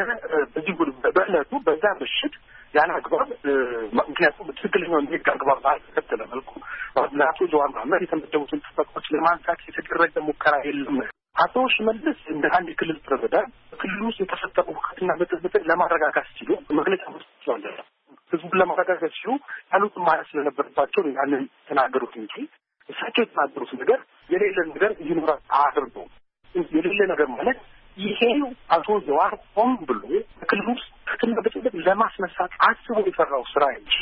በዚህ በእለቱ በዛ ምሽት ያለ አግባብ ምክንያቱም ትክክለኛውን የህግ አግባብ ባልተከተለ መልኩ ለአቶ ጀዋር መሐመድ የተመደቡትን ጥበቃዎች ለማንሳት የተደረገ ሙከራ የለም። አቶ ሽመልስ እንደ አንድ ክልል ፕሬዝዳንት ክልሉ ውስጥ የተፈጠሩ ሁከትና ብጥብጥ ለማረጋጋት ሲሉ መግለጫ መስጠት ይችላል። ህዝቡን ለማረጋጋት ሲሉ ያሉት ማለት ስለነበረባቸው ያንን ተናገሩት እንጂ እሳቸው የተናገሩት ነገር የሌለ ነገር ይኖራል አድርጎ የሌለ ነገር ማለት ይሄ አቶ ጀዋር ሆን ብሎ ክልሉ ውስጥ ሁከትና ብጥብጥ ለማስነሳት አስቦ የሰራው ስራ እንጂ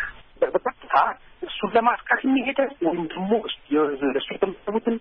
በቀጥታ እሱን ለማስካት የሚሄደ ወይም ደግሞ እሱ የተመደቡትን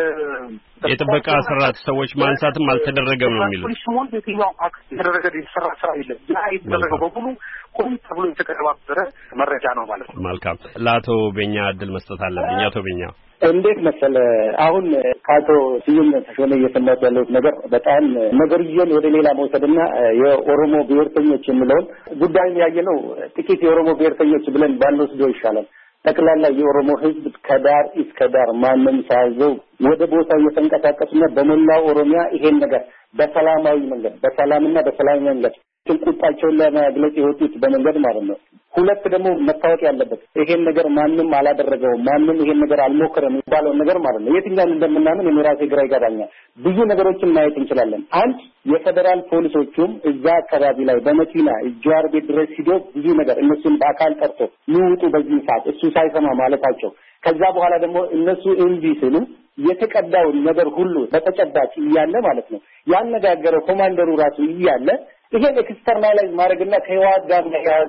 የጥበቃ ሰራት ሰዎች ማንሳትም አልተደረገም ነው የሚሉት። ፖሊስ ሞል የትኛው አክት የተደረገ የተሰራ ስራ የለም። ያ የተደረገው በሙሉ ቆም ተብሎ የተቀነባበረ መረጃ ነው ማለት ነው። መልካም። ለአቶ ቤኛ እድል መስጠት አለብኝ። አቶ ቤኛ እንዴት መሰለ አሁን ከአቶ ስዩም ተሾመ እየሰማሁት ያለሁት ነገር በጣም ነገርየን ወደ ሌላ መውሰድና የኦሮሞ ብሔርተኞች የሚለውን ጉዳዩን ያየነው ጥቂት የኦሮሞ ብሔርተኞች ብለን ባንወስደው ይሻላል። ጠቅላላ የኦሮሞ ህዝብ ከዳር እስከ ዳር ማንም ሳይዘው ወደ ቦታው እየተንቀሳቀሱና በመላው ኦሮሚያ ይሄን ነገር በሰላማዊ መንገድ በሰላምና በሰላማዊ መንገድ ቁጣቸውን ለመግለጽ የወጡት በመንገድ ማለት ነው። ሁለት ደግሞ መታወቅ ያለበት ይሄን ነገር ማንም አላደረገውም፣ ማንም ይሄን ነገር አልሞከረም የሚባለው ነገር ማለት ነው። የትኛውን እንደምናምን የራሴ ግራ ይገባኛል። ብዙ ነገሮችን ማየት እንችላለን። አንድ የፌደራል ፖሊሶቹም እዛ አካባቢ ላይ በመኪና ጀዋር ቤት ድረስ ሂዶ ብዙ ነገር እነሱን በአካል ጠርቶ ይውጡ በዚህ ሰዓት እሱ ሳይሰማ ማለታቸው ከዛ በኋላ ደግሞ እነሱ እንጂ ሲሉ የተቀዳውን ነገር ሁሉ በተጨባጭ እያለ ማለት ነው ያነጋገረው ኮማንደሩ ራሱ እያለ ይሄን ኤክስተርናላይዝ ማድረግና ከህዋት ጋር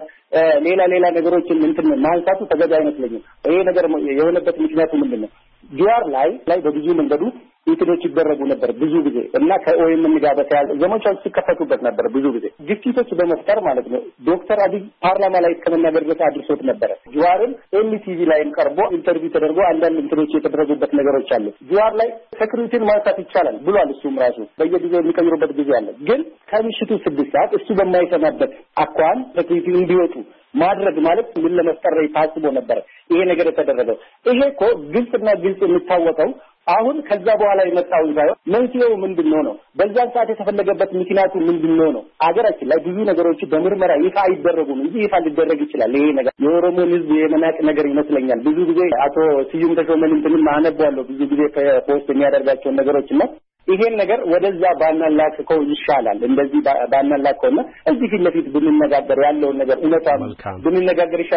ሌላ ነገሮችን እንትን ማንሳቱ ተገቢ አይመስለኝም። ይሄ ነገር የሆነበት ምክንያቱ ምንድነው? ጀዋር ላይ በብዙ መንገዱ እንትኖች ይደረጉ ነበር ብዙ ጊዜ እና ከኦኤምኤን ጋር በተያያዘ ዘመቻዎች ሲከፈቱበት ነበር ብዙ ጊዜ ግፊቶች በመፍጠር ማለት ነው። ዶክተር አብይ ፓርላማ ላይ ከመናገር ድረስ አድርሶት ነበር። ጀዋርን ኤምቲቪ ላይም ቀርቦ ኢንተርቪው ተደርጎ አንዳንድ እንትኖች የተደረጉበት ነገሮች አሉ። ጀዋር ላይ ሴኩሪቲን ማንሳት ይቻላል ብሏል። እሱም ራሱ በየጊዜው የሚቀይሩበት ጊዜ አለ። ግን ከምሽቱ 6 ሰዓት እሱ በማይሰማበት አኳን ሴኩሪቲ እንዲወጡ ማድረግ ማለት ምን ለመፍጠር ታስቦ ነበር ይሄ ነገር የተደረገው። ይሄ እኮ ግልጽና ግልጽ የሚታወቀው አሁን ከዛ በኋላ የመጣው ሳይሆን መንስኤው ምንድነው ነው? በዛን ሰዓት የተፈለገበት ምክንያቱ ምንድነው ነው? አገራችን ላይ ብዙ ነገሮች በምርመራ ይፋ አይደረጉም እንጂ ይፋ ሊደረግ ይችላል። ይሄ ነገር የኦሮሞን ህዝብ የመናቅ ነገር ይመስለኛል። ብዙ ጊዜ አቶ ስዩም ተሾመን እንትንም አነባለሁ ብዙ ጊዜ ከፖስት የሚያደርጋቸው ነገሮችና ይሄን ነገር ወደዛ ባናላከው ይሻላል። እንደዚህ ባናላከውና እዚህ ፊት ለፊት ብንነጋገር ያለውን ነገር እውነታ ብንነጋገር ይሻላል።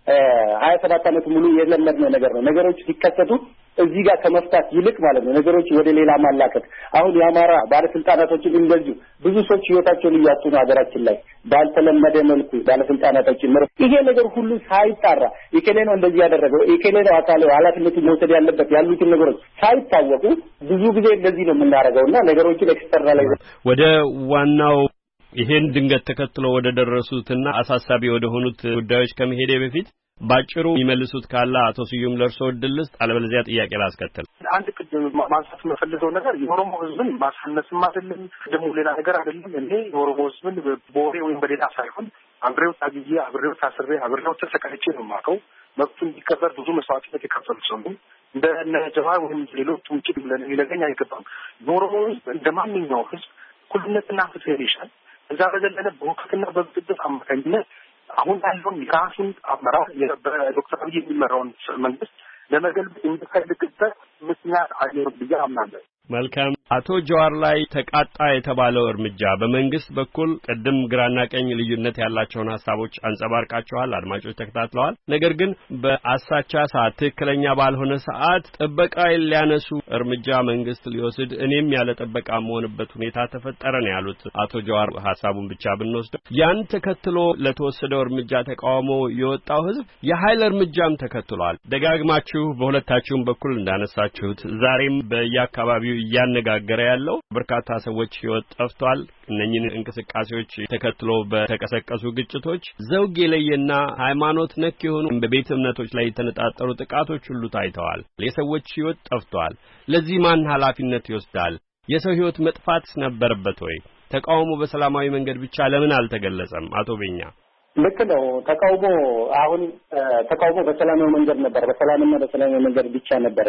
27 ዓመት ሙሉ የለመድነው ነገር ነው። ነገሮች ሲከሰቱ እዚህ ጋር ከመፍታት ይልቅ ማለት ነው ነገሮች ወደ ሌላ ማላከት። አሁን የአማራ ባለስልጣናቶችን እንደዚሁ ብዙ ሰዎች ህይወታቸውን እያጡ ነው ሀገራችን ላይ ባልተለመደ መልኩ ባለስልጣናቶችን ይሄ ነገር ሁሉ ሳይጣራ ኢኬሌ ነው እንደዚህ ያደረገው ኢኬሌ ነው አካል ኃላፊነቱን መውሰድ ያለበት ያሉትን ነገሮች ሳይታወቁ ብዙ ጊዜ እንደዚህ ነው የምናደርገውና ነገሮችን ኤክስተርናላይዝ ወደ ዋናው ይሄን ድንገት ተከትሎ ወደ ደረሱትና አሳሳቢ ወደ ሆኑት ጉዳዮች ከመሄዴ በፊት ባጭሩ ይመልሱት ካለ አቶ ስዩም ለርሶ ድልስ አለበለዚያ ጥያቄ ላስከተል። አንድ ቅድም ማንሳት የምፈልገው ነገር የኦሮሞ ህዝብን ማሳነስም አይደለም ደግሞ ሌላ ነገር አይደለም። እኔ የኦሮሞ ህዝብን በወሬ ወይም በሌላ ሳይሆን አብሬው ታግዬ አብሬው ታስሬ አብሬው ተሰቃይቼ ነው የማውቀው። መብቱ እንዲከበር ብዙ መስዋዕትነት የከፈሉ ሰው እንደ ጀዋር ወይም ሌሎች ውጭ ብለን ሊለገኝ አይገባም። የኦሮሞ ህዝብ እንደ ማንኛው ህዝብ እኩልነትና ፍትህ ይሻል። እዛ በዘለለ በውከትና በብጥብጥ አማካኝነት አሁን ያለውን የራሱን አመራር በዶክተር አብይ የሚመራውን መንግስት ለመገልበጥ የሚፈልግበት ምክንያት አይኖርም ብዬ አምናለሁ። መልካም። አቶ ጀዋር ላይ ተቃጣ የተባለው እርምጃ በመንግስት በኩል ቀደም ግራና ቀኝ ልዩነት ያላቸውን ሐሳቦች አንጸባርቃቸዋል፣ አድማጮች ተከታትለዋል። ነገር ግን በአሳቻ ሰዓት ትክክለኛ ባልሆነ ሰዓት ጥበቃ ሊያነሱ እርምጃ መንግስት ሊወስድ እኔም ያለ ጥበቃ መሆንበት ሁኔታ ተፈጠረ ነው ያሉት አቶ ጀዋር። ሐሳቡን ብቻ ብንወስደው ያን ተከትሎ ለተወሰደው እርምጃ ተቃውሞ የወጣው ህዝብ የኃይል እርምጃም ተከትሏል። ደጋግማችሁ በሁለታችሁም በኩል እንዳነሳችሁት ዛሬም በየአካባቢው እያነጋገረ ያለው በርካታ ሰዎች ህይወት ጠፍቷል። እነኚህን እንቅስቃሴዎች ተከትሎ በተቀሰቀሱ ግጭቶች ዘውግ የለየና ሃይማኖት ነክ የሆኑ በቤተ እምነቶች ላይ የተነጣጠሩ ጥቃቶች ሁሉ ታይተዋል። የሰዎች ህይወት ጠፍቷል። ለዚህ ማን ኃላፊነት ይወስዳል? የሰው ህይወት መጥፋት ነበረበት ወይ? ተቃውሞ በሰላማዊ መንገድ ብቻ ለምን አልተገለጸም? አቶ ቤኛ ልክ ነው። ተቃውሞ በሰላማዊ መንገድ ነበር። በሰላምና በሰላማዊ መንገድ ብቻ ነበር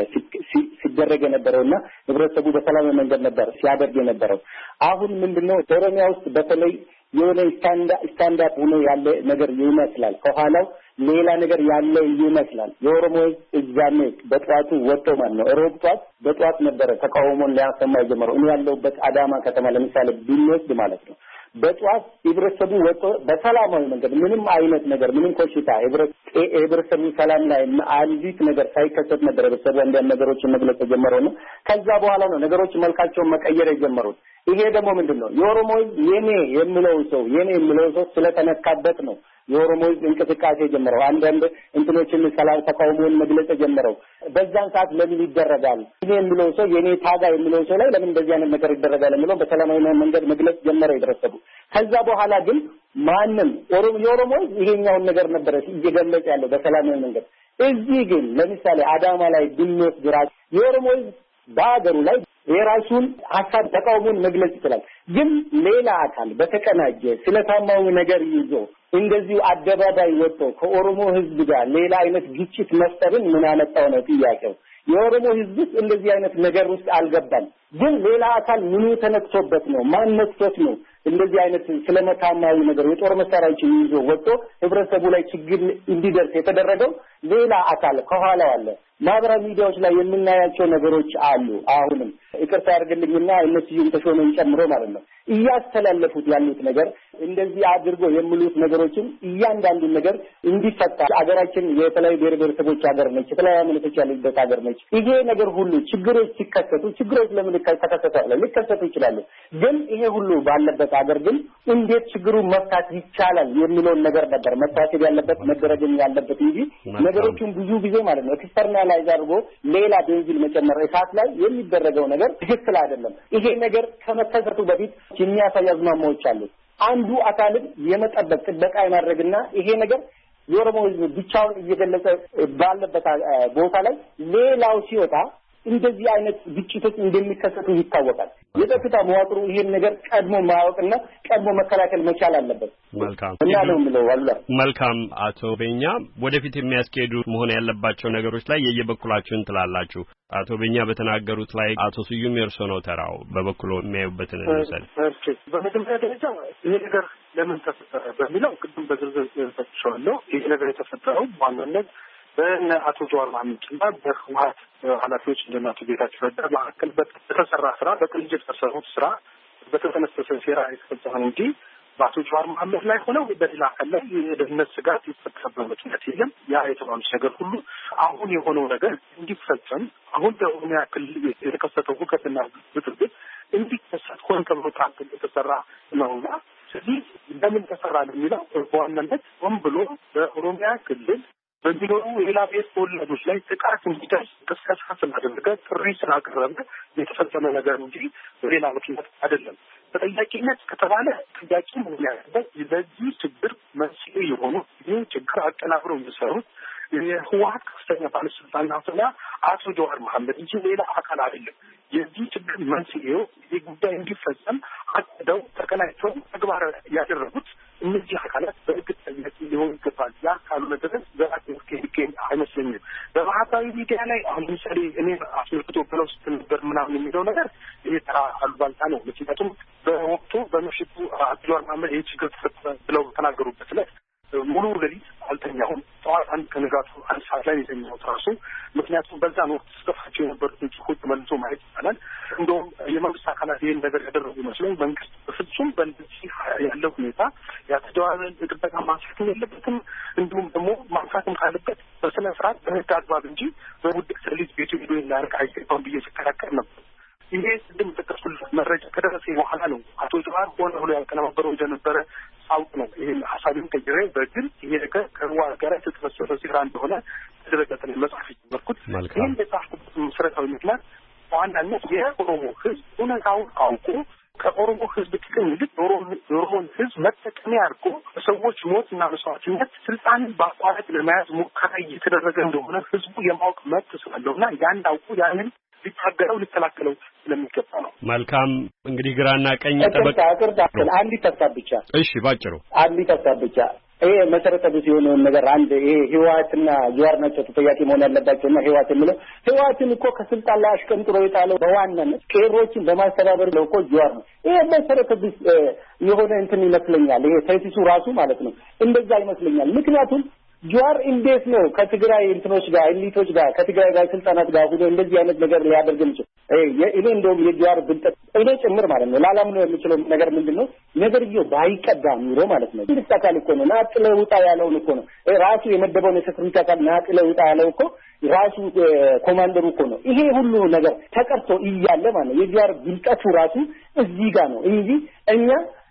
ሲደረግ የነበረውና ህብረተሰቡ በሰላማዊ መንገድ ነበር ሲያደርግ የነበረው። አሁን ምንድነው ኦሮሚያ ውስጥ በተለይ የሆነ ስታንዳፕ ሆኖ ያለ ነገር ይመስላል። ከኋላው ሌላ ነገር ያለ ይመስላል። የኦሮሞ እዛኔ በጧቱ ወጥቶ ማለት ነው ሮብ ጧት በጧት ነበረ ተቃውሞን ሊያሰማ የጀመረው። እኔ ያለሁበት አዳማ ከተማ ለምሳሌ ቢወስድ ማለት ነው በጧት ህብረተሰቡ ወጥቶ በሰላማዊ መንገድ ምንም አይነት ነገር ምንም ኮሽታ ህብረተሰቡ ሰላም ላይ አንዲት ነገር ሳይከሰት ነበር ህብረተሰቡ አንዳንድ ነገሮችን መግለጽ የጀመረው ነው። ከዛ በኋላ ነው ነገሮች መልካቸውን መቀየር የጀመሩት። ይሄ ደግሞ ምንድነው የኦሮሞ የኔ የሚለው ሰው ስለተነካበት ነው የኦሮሞ እንቅስቃሴ ጀመረው። አንዳንድ እንትኖችን ሰላም ተቃውሞን መግለጽ ጀመረው። በዛን ሰዓት ለምን ይደረጋል እኔ የሚለው ሰው የኔ ታጋ የሚለው ሰው ላይ ለምን እንደዚህ አይነት ነገር ይደረጋል የሚለው በሰላማዊ መንገድ መግለጽ ጀመረ ይደረሰቡ። ከዛ በኋላ ግን ማንም የኦሮሞ ይሄኛውን ነገር ነበር እየገለጸ ያለው በሰላማዊ መንገድ። እዚህ ግን ለምሳሌ አዳማ ላይ ብንወስድ የኦሮሞ በአገሩ ላይ የራሱን ሐሳብ ተቃውሞን መግለጽ ይችላል። ግን ሌላ አካል በተቀናጀ ስለታማው ነገር ይዞ እንደዚህ አደባባይ ወጥቶ ከኦሮሞ ህዝብ ጋር ሌላ አይነት ግጭት መፍጠርን ምን አመጣው ነው ጥያቄው። የኦሮሞ ህዝብ እንደዚህ አይነት ነገር ውስጥ አልገባም። ግን ሌላ አካል ምኑ ተነክቶበት ነው ማን ነክቶት ነው እንደዚህ አይነት ስለመታማዊ ነገር የጦር መሳሪያዎችን ይዞ ወጥቶ ህብረተሰቡ ላይ ችግር እንዲደርስ የተደረገው ሌላ አካል ከኋላው አለ። ማህበራዊ ሚዲያዎች ላይ የምናያቸው ነገሮች አሉ። አሁንም ይቅርታ ያድርግልኝና እነሱም ተሾመን ጨምሮ ማለት ነው እያስተላለፉት ያሉት ነገር እንደዚህ አድርጎ የሚሉት ነገሮችን እያንዳንዱ ነገር እንዲፈታ አገራችን የተለያዩ ብሔረሰቦች ሀገር ነች፣ የተለያዩ እምነቶች ያሉበት ሀገር ነች። ይሄ ነገር ሁሉ ችግሮች ሲከሰቱ ችግሮች ለምን ተከሰቱ ሊከሰቱ ይችላሉ። ግን ይሄ ሁሉ ባለበት ሀገር ግን እንዴት ችግሩን መፍታት ይቻላል የሚለውን ነገር ነበር መታሰብ ያለበት መደረግም ያለበት እንጂ ነገሮችን ብዙ ጊዜ ማለት ነው ኤክስተርናላይዝ አድርጎ ሌላ ቤንዚን መጨመር እሳት ላይ የሚደረገው ነገር ትክክል አይደለም። ይሄ ነገር ከመከሰቱ በፊት የሚያሳይ አዝማሚያዎች አሉ። አንዱ አካልን የመጠበቅ ጥበቃ የማድረግና ይሄ ነገር የኦሮሞ ህዝብ ብቻውን እየገለጸ ባለበት ቦታ ላይ ሌላው ሲወጣ እንደዚህ አይነት ግጭቶች እንደሚከሰቱ ይታወቃል። የጸጥታ መዋቅሩ ይሄን ነገር ቀድሞ ማወቅና ቀድሞ መከላከል መቻል አለበት። መልካም እና ነው ምለው አላ መልካም አቶ ቤኛ ወደፊት የሚያስኬዱ መሆን ያለባቸው ነገሮች ላይ የየበኩላችሁን ትላላችሁ። አቶ ቤኛ በተናገሩት ላይ አቶ ስዩም የርሶ ነው ተራው በበኩሎ የሚያዩበትን እንሰል። በመጀመሪያ ደረጃ ይሄ ነገር ለምን ተፈጠረ በሚለው ቅድም በዝርዝር ተጠቅሻለሁ። ይሄ ነገር የተፈጠረው ዋናነት በእነ አቶ ጀዋር መሐመድና በህወሓት ኃላፊዎች እንደና አቶ ጌታቸው ረዳ መካከል በተሰራ ስራ በቅንጅት በሰሩት ስራ በተጠነሰሰ ሴራ የተፈጸመ እንጂ በአቶ ጀዋር መሐመድ ላይ ሆነው በሌላ አካል ላይ የደህንነት ስጋት የተፈጠረበት ምክንያት የለም። ያ የተባሉት ነገር ሁሉ አሁን የሆነው ነገር እንዲፈጸም አሁን በኦሮሚያ ክልል የተከሰተው ሁከትና ብጥብጥ እንዲከሰት ሆን ተብሎ ታቅዶ የተሰራ ነውና ስለዚህ ለምን ተሰራ የሚለው በዋናነት ሆን ብሎ በኦሮሚያ ክልል በሚኖሩ የሌላ ብሔር ተወላጆች ላይ ጥቃት እንዲደርስ ቅስቀሳ ስላደረገ ጥሪ ስላቀረበ የተፈጸመ ነገር እንጂ በሌላ ምክንያት አይደለም። ተጠያቂነት ከተባለ ጥያቄ መሆን ያለበት ለዚህ ችግር መንስኤ የሆኑ ይህ ችግር አቀናብረው የሚሰሩት የህወሓት ከፍተኛ ባለስልጣናትና አቶ ጀዋር መሐመድ እንጂ ሌላ አካል አይደለም። የዚህ ችግር መንስኤው ይህ ጉዳይ እንዲፈጸም አቅደው ተቀናጅተው ተግባራዊ ያደረጉት እነዚህ አካላት በሕግ ተጠያቂ ሊሆኑ ይገባል። ያ ካልሆነ ድረስ ዘላቂ መፍትሄ ሊገኝ አይመስለኝም። በማህበራዊ ሚዲያ ላይ አሁን ለምሳሌ እኔ አስመልክቶ ብለው ስትነበር ምናምን የሚለው ነገር ይሄ ተራ አሉባልታ ነው። ምክንያቱም በወቅቱ በምሽቱ አቶ ጀዋር መሐመድ ይህ ችግር ተፈጠረ ብለው ተናገሩበት ዕለት ሙሉ ሌሊት አልተኛሁም። ጠዋት አንድ ከንጋቱ 1 ሰዓት ላይ የተኛሁት ራሱ ምክንያቱም በዛን ወቅት ስጠፋቸው የነበሩትን ጽሁፎች መልሶ ማየት ይቻላል። እንደውም የመንግስት አካላት ይህን ነገር ያደረጉ ይመስለኝ መንግስት በፍጹም በእንደዚህ ያለው ሁኔታ የአቶ ጀዋርን ጥበቃ ማንሳትም የለበትም። እንዲሁም ደግሞ ማንሳትም ካለበት በስነ ስርዓት በህግ አግባብ እንጂ በውድቅ ሌሊት ቤቱ ሄዶ ላያርቅ አይገባም ብዬ ስከራከር ነበር። ይሄ ቅድም የጠቀስኩት መረጃ ከደረሰ በኋላ ነው አቶ ጀዋር ሆነ ብሎ ያቀነባበረው እንደነበረ አውቅ ነው ይሄን ሀሳብን ቀይሬ በግል ይሄ ነገር ከህወሓት ጋር የተመሰረተ ሴራ እንደሆነ ተደረገጠን መጽሐፍ ይጀመርኩት። ይህን የጻፍኩበት መሰረታዊ ምክንያት በዋናነት የኦሮሞ ህዝብ እውነታውን አውቆ ከኦሮሞ ህዝብ ጥቅም ይልቅ የኦሮሞን ህዝብ መጠቀሚያ አድርጎ በሰዎች ሞት እና መስዋዕትነት ስልጣንን በአቋራጭ ለመያዝ ሙከራ እየተደረገ እንደሆነ ህዝቡ የማወቅ መብት ስላለውና ያን አውቁ ያንን ሊታገለው ሊከላከለው ስለሚገባ ነው። መልካም እንግዲህ ግራና ቀኝ ተጠበቅ አንዲት ሀሳብ ብቻ እሺ ባጭሩ አንዲት ሀሳብ ብቻ ይሄ መሰረተ ቢስ የሆነውን ነገር አንድ ይሄ ህወሓትና ጀዋር ናቸው ተጠያቂ መሆን ያለባቸውና ህወሓት የሚለው ህወሓትን እኮ ከስልጣን ላይ አሽቀንጥሮ የጣለው በዋናነት ቄሮችን በማስተባበር ነው እኮ ጀዋር ነው። ይሄ መሰረተ ቢስ የሆነ እንትን ይመስለኛል። ይሄ ሳይንሱ ራሱ ማለት ነው እንደዛ ይመስለኛል። ምክንያቱም ጀዋር እንዴት ነው ከትግራይ እንትኖች ጋር ኤሊቶች ጋር ከትግራይ ጋር ስልጣናት ጋር ሆኖ እንደዚህ አይነት ነገር ሊያደርግ የሚችል? እኔ እንደውም የጀዋር ብልጠት እኔ ጭምር ማለት ነው ላላምነው የምችለው ነገር ምንድነው ነገርየው ባይቀዳ ኑሮ ማለት ነው እንዴት አካል እኮ ነው ናጥለ ውጣ ያለውን እኮ ነው ራሱ የመደበውን የሴኩሪቲ አካል ናጥለ ውጣ ያለው እኮ ራሱ ኮማንደሩ እኮ ነው። ይሄ ሁሉ ነገር ተቀርቶ እያለ ማለት ነው የጀዋር ብልጠቱ ራሱ እዚህ ጋር ነው እንጂ እኛ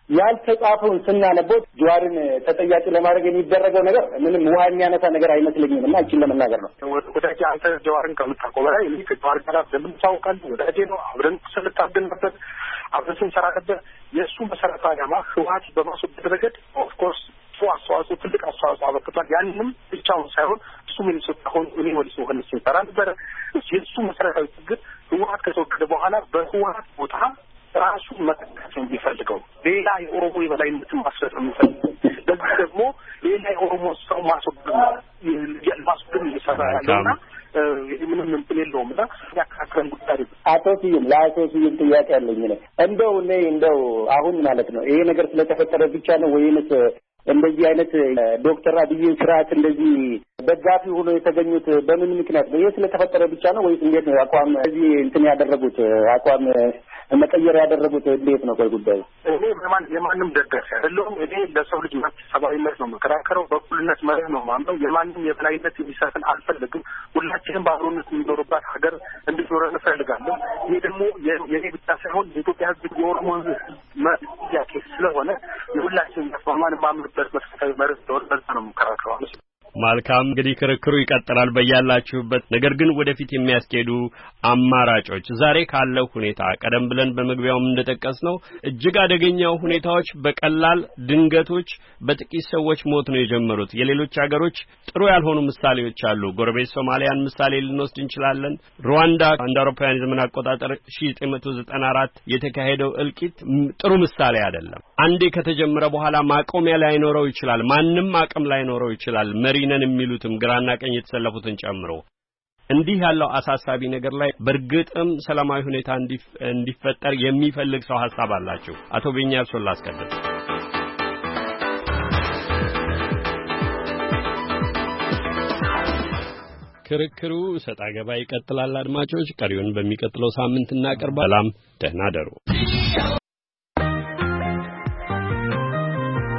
ያልተጻፈውን ስናነበው ጀዋርን ተጠያቂ ለማድረግ የሚደረገው ነገር ምንም ውሃ የሚያነሳ ነገር አይመስለኝም እና እቺን ለመናገር ነው። ወዳጄ አንተ ጀዋርን ከምታውቀው በላይ እኔ ከጀዋር ጋር እንደምታውቃል ወዳጄ ነው። አብረን ስንታገል ነበር፣ አብረን ስንሰራ ነበር። የእሱ መሰረታዊ ዓላማ ህወሓት በማስወገድ ረገድ ኦፍኮርስ አስተዋጽኦ ትልቅ አስተዋጽኦ አበርክቷል። ያንንም ብቻውን ሳይሆን እሱ ሚኒስትር ሆኖ እኔ ወልሶ ሆነስ ይሰራ ነበር። የእሱ መሰረታዊ ችግር ህወሓት ከተወገደ በኋላ በህወሓት ቦታ ራሱ መተካት የሚፈልገው ሌላ የኦሮሞ የበላይነትን ማስፈር የሚፈልገው ለዚህ ደግሞ ሌላ የኦሮሞ ሰው ማስወገድ እየሰራ ያለውና ምንም እንትን የለውም እና ያካክረን ጉዳይ አቶ ስዩም ጥያቄ ያለኝ ነው። እንደው አሁን ማለት ነው ይሄ ነገር ስለተፈጠረ ብቻ ነው ወይንስ እንደዚህ አይነት ዶክተር አብይ ስርዓት እንደዚህ ደጋፊ ሆኖ የተገኙት በምን ምክንያት ነው? ይሄ ስለተፈጠረ ብቻ ነው ወይስ እንዴት ነው አቋም እዚህ እንትን ያደረጉት አቋም መቀየር ያደረጉት እንዴት ነው? ጉዳዩ እኔ የማንም ደጋፊ አይደለሁም። እኔ ለሰው ልጅ መብት ሰብአዊነት ነው መከራከረው፣ በእኩልነት መርህ ነው ማምነው። የማንም የበላይነት የሚሰፍን አልፈልግም። ሁላችንም በአብሮነት የምንኖርባት ሀገር እንድትኖረን እፈልጋለሁ። ይሄ ደግሞ የኔ ብቻ ሳይሆን የኢትዮጵያ ሕዝብ የኦሮሞ መብት ጥያቄ ስለሆነ የሁላችንም ያስማማን ማምንበት መሰረታዊ መርህ ስለሆነ በዛ ነው የምከራከረው። መልካም እንግዲህ ክርክሩ ይቀጥላል በያላችሁበት። ነገር ግን ወደፊት የሚያስኬዱ አማራጮች ዛሬ ካለው ሁኔታ ቀደም ብለን በመግቢያውም እንደጠቀስነው እጅግ አደገኛው ሁኔታዎች በቀላል ድንገቶች በጥቂት ሰዎች ሞት ነው የጀመሩት። የሌሎች ሀገሮች ጥሩ ያልሆኑ ምሳሌዎች አሉ። ጎረቤት ሶማሊያን ምሳሌ ልንወስድ እንችላለን። ሩዋንዳ እንደ አውሮፓውያን ዘመን አቆጣጠር 1994 የተካሄደው እልቂት ጥሩ ምሳሌ አይደለም። አንዴ ከተጀመረ በኋላ ማቆሚያ ላይኖረው ይችላል። ማንም አቅም ላይኖረው ይችላል። መሪነን የሚሉትም ግራና ቀኝ የተሰለፉትን ጨምሮ እንዲህ ያለው አሳሳቢ ነገር ላይ በርግጥም ሰላማዊ ሁኔታ እንዲፈጠር የሚፈልግ ሰው ሐሳብ አላችሁ? አቶ ቤኛር ሶላ አስቀድም። ክርክሩ ሰጣ ገባ ይቀጥላል። አድማጮች ቀሪውን በሚቀጥለው ሳምንት እናቀርባለን። ደህና ደሩ።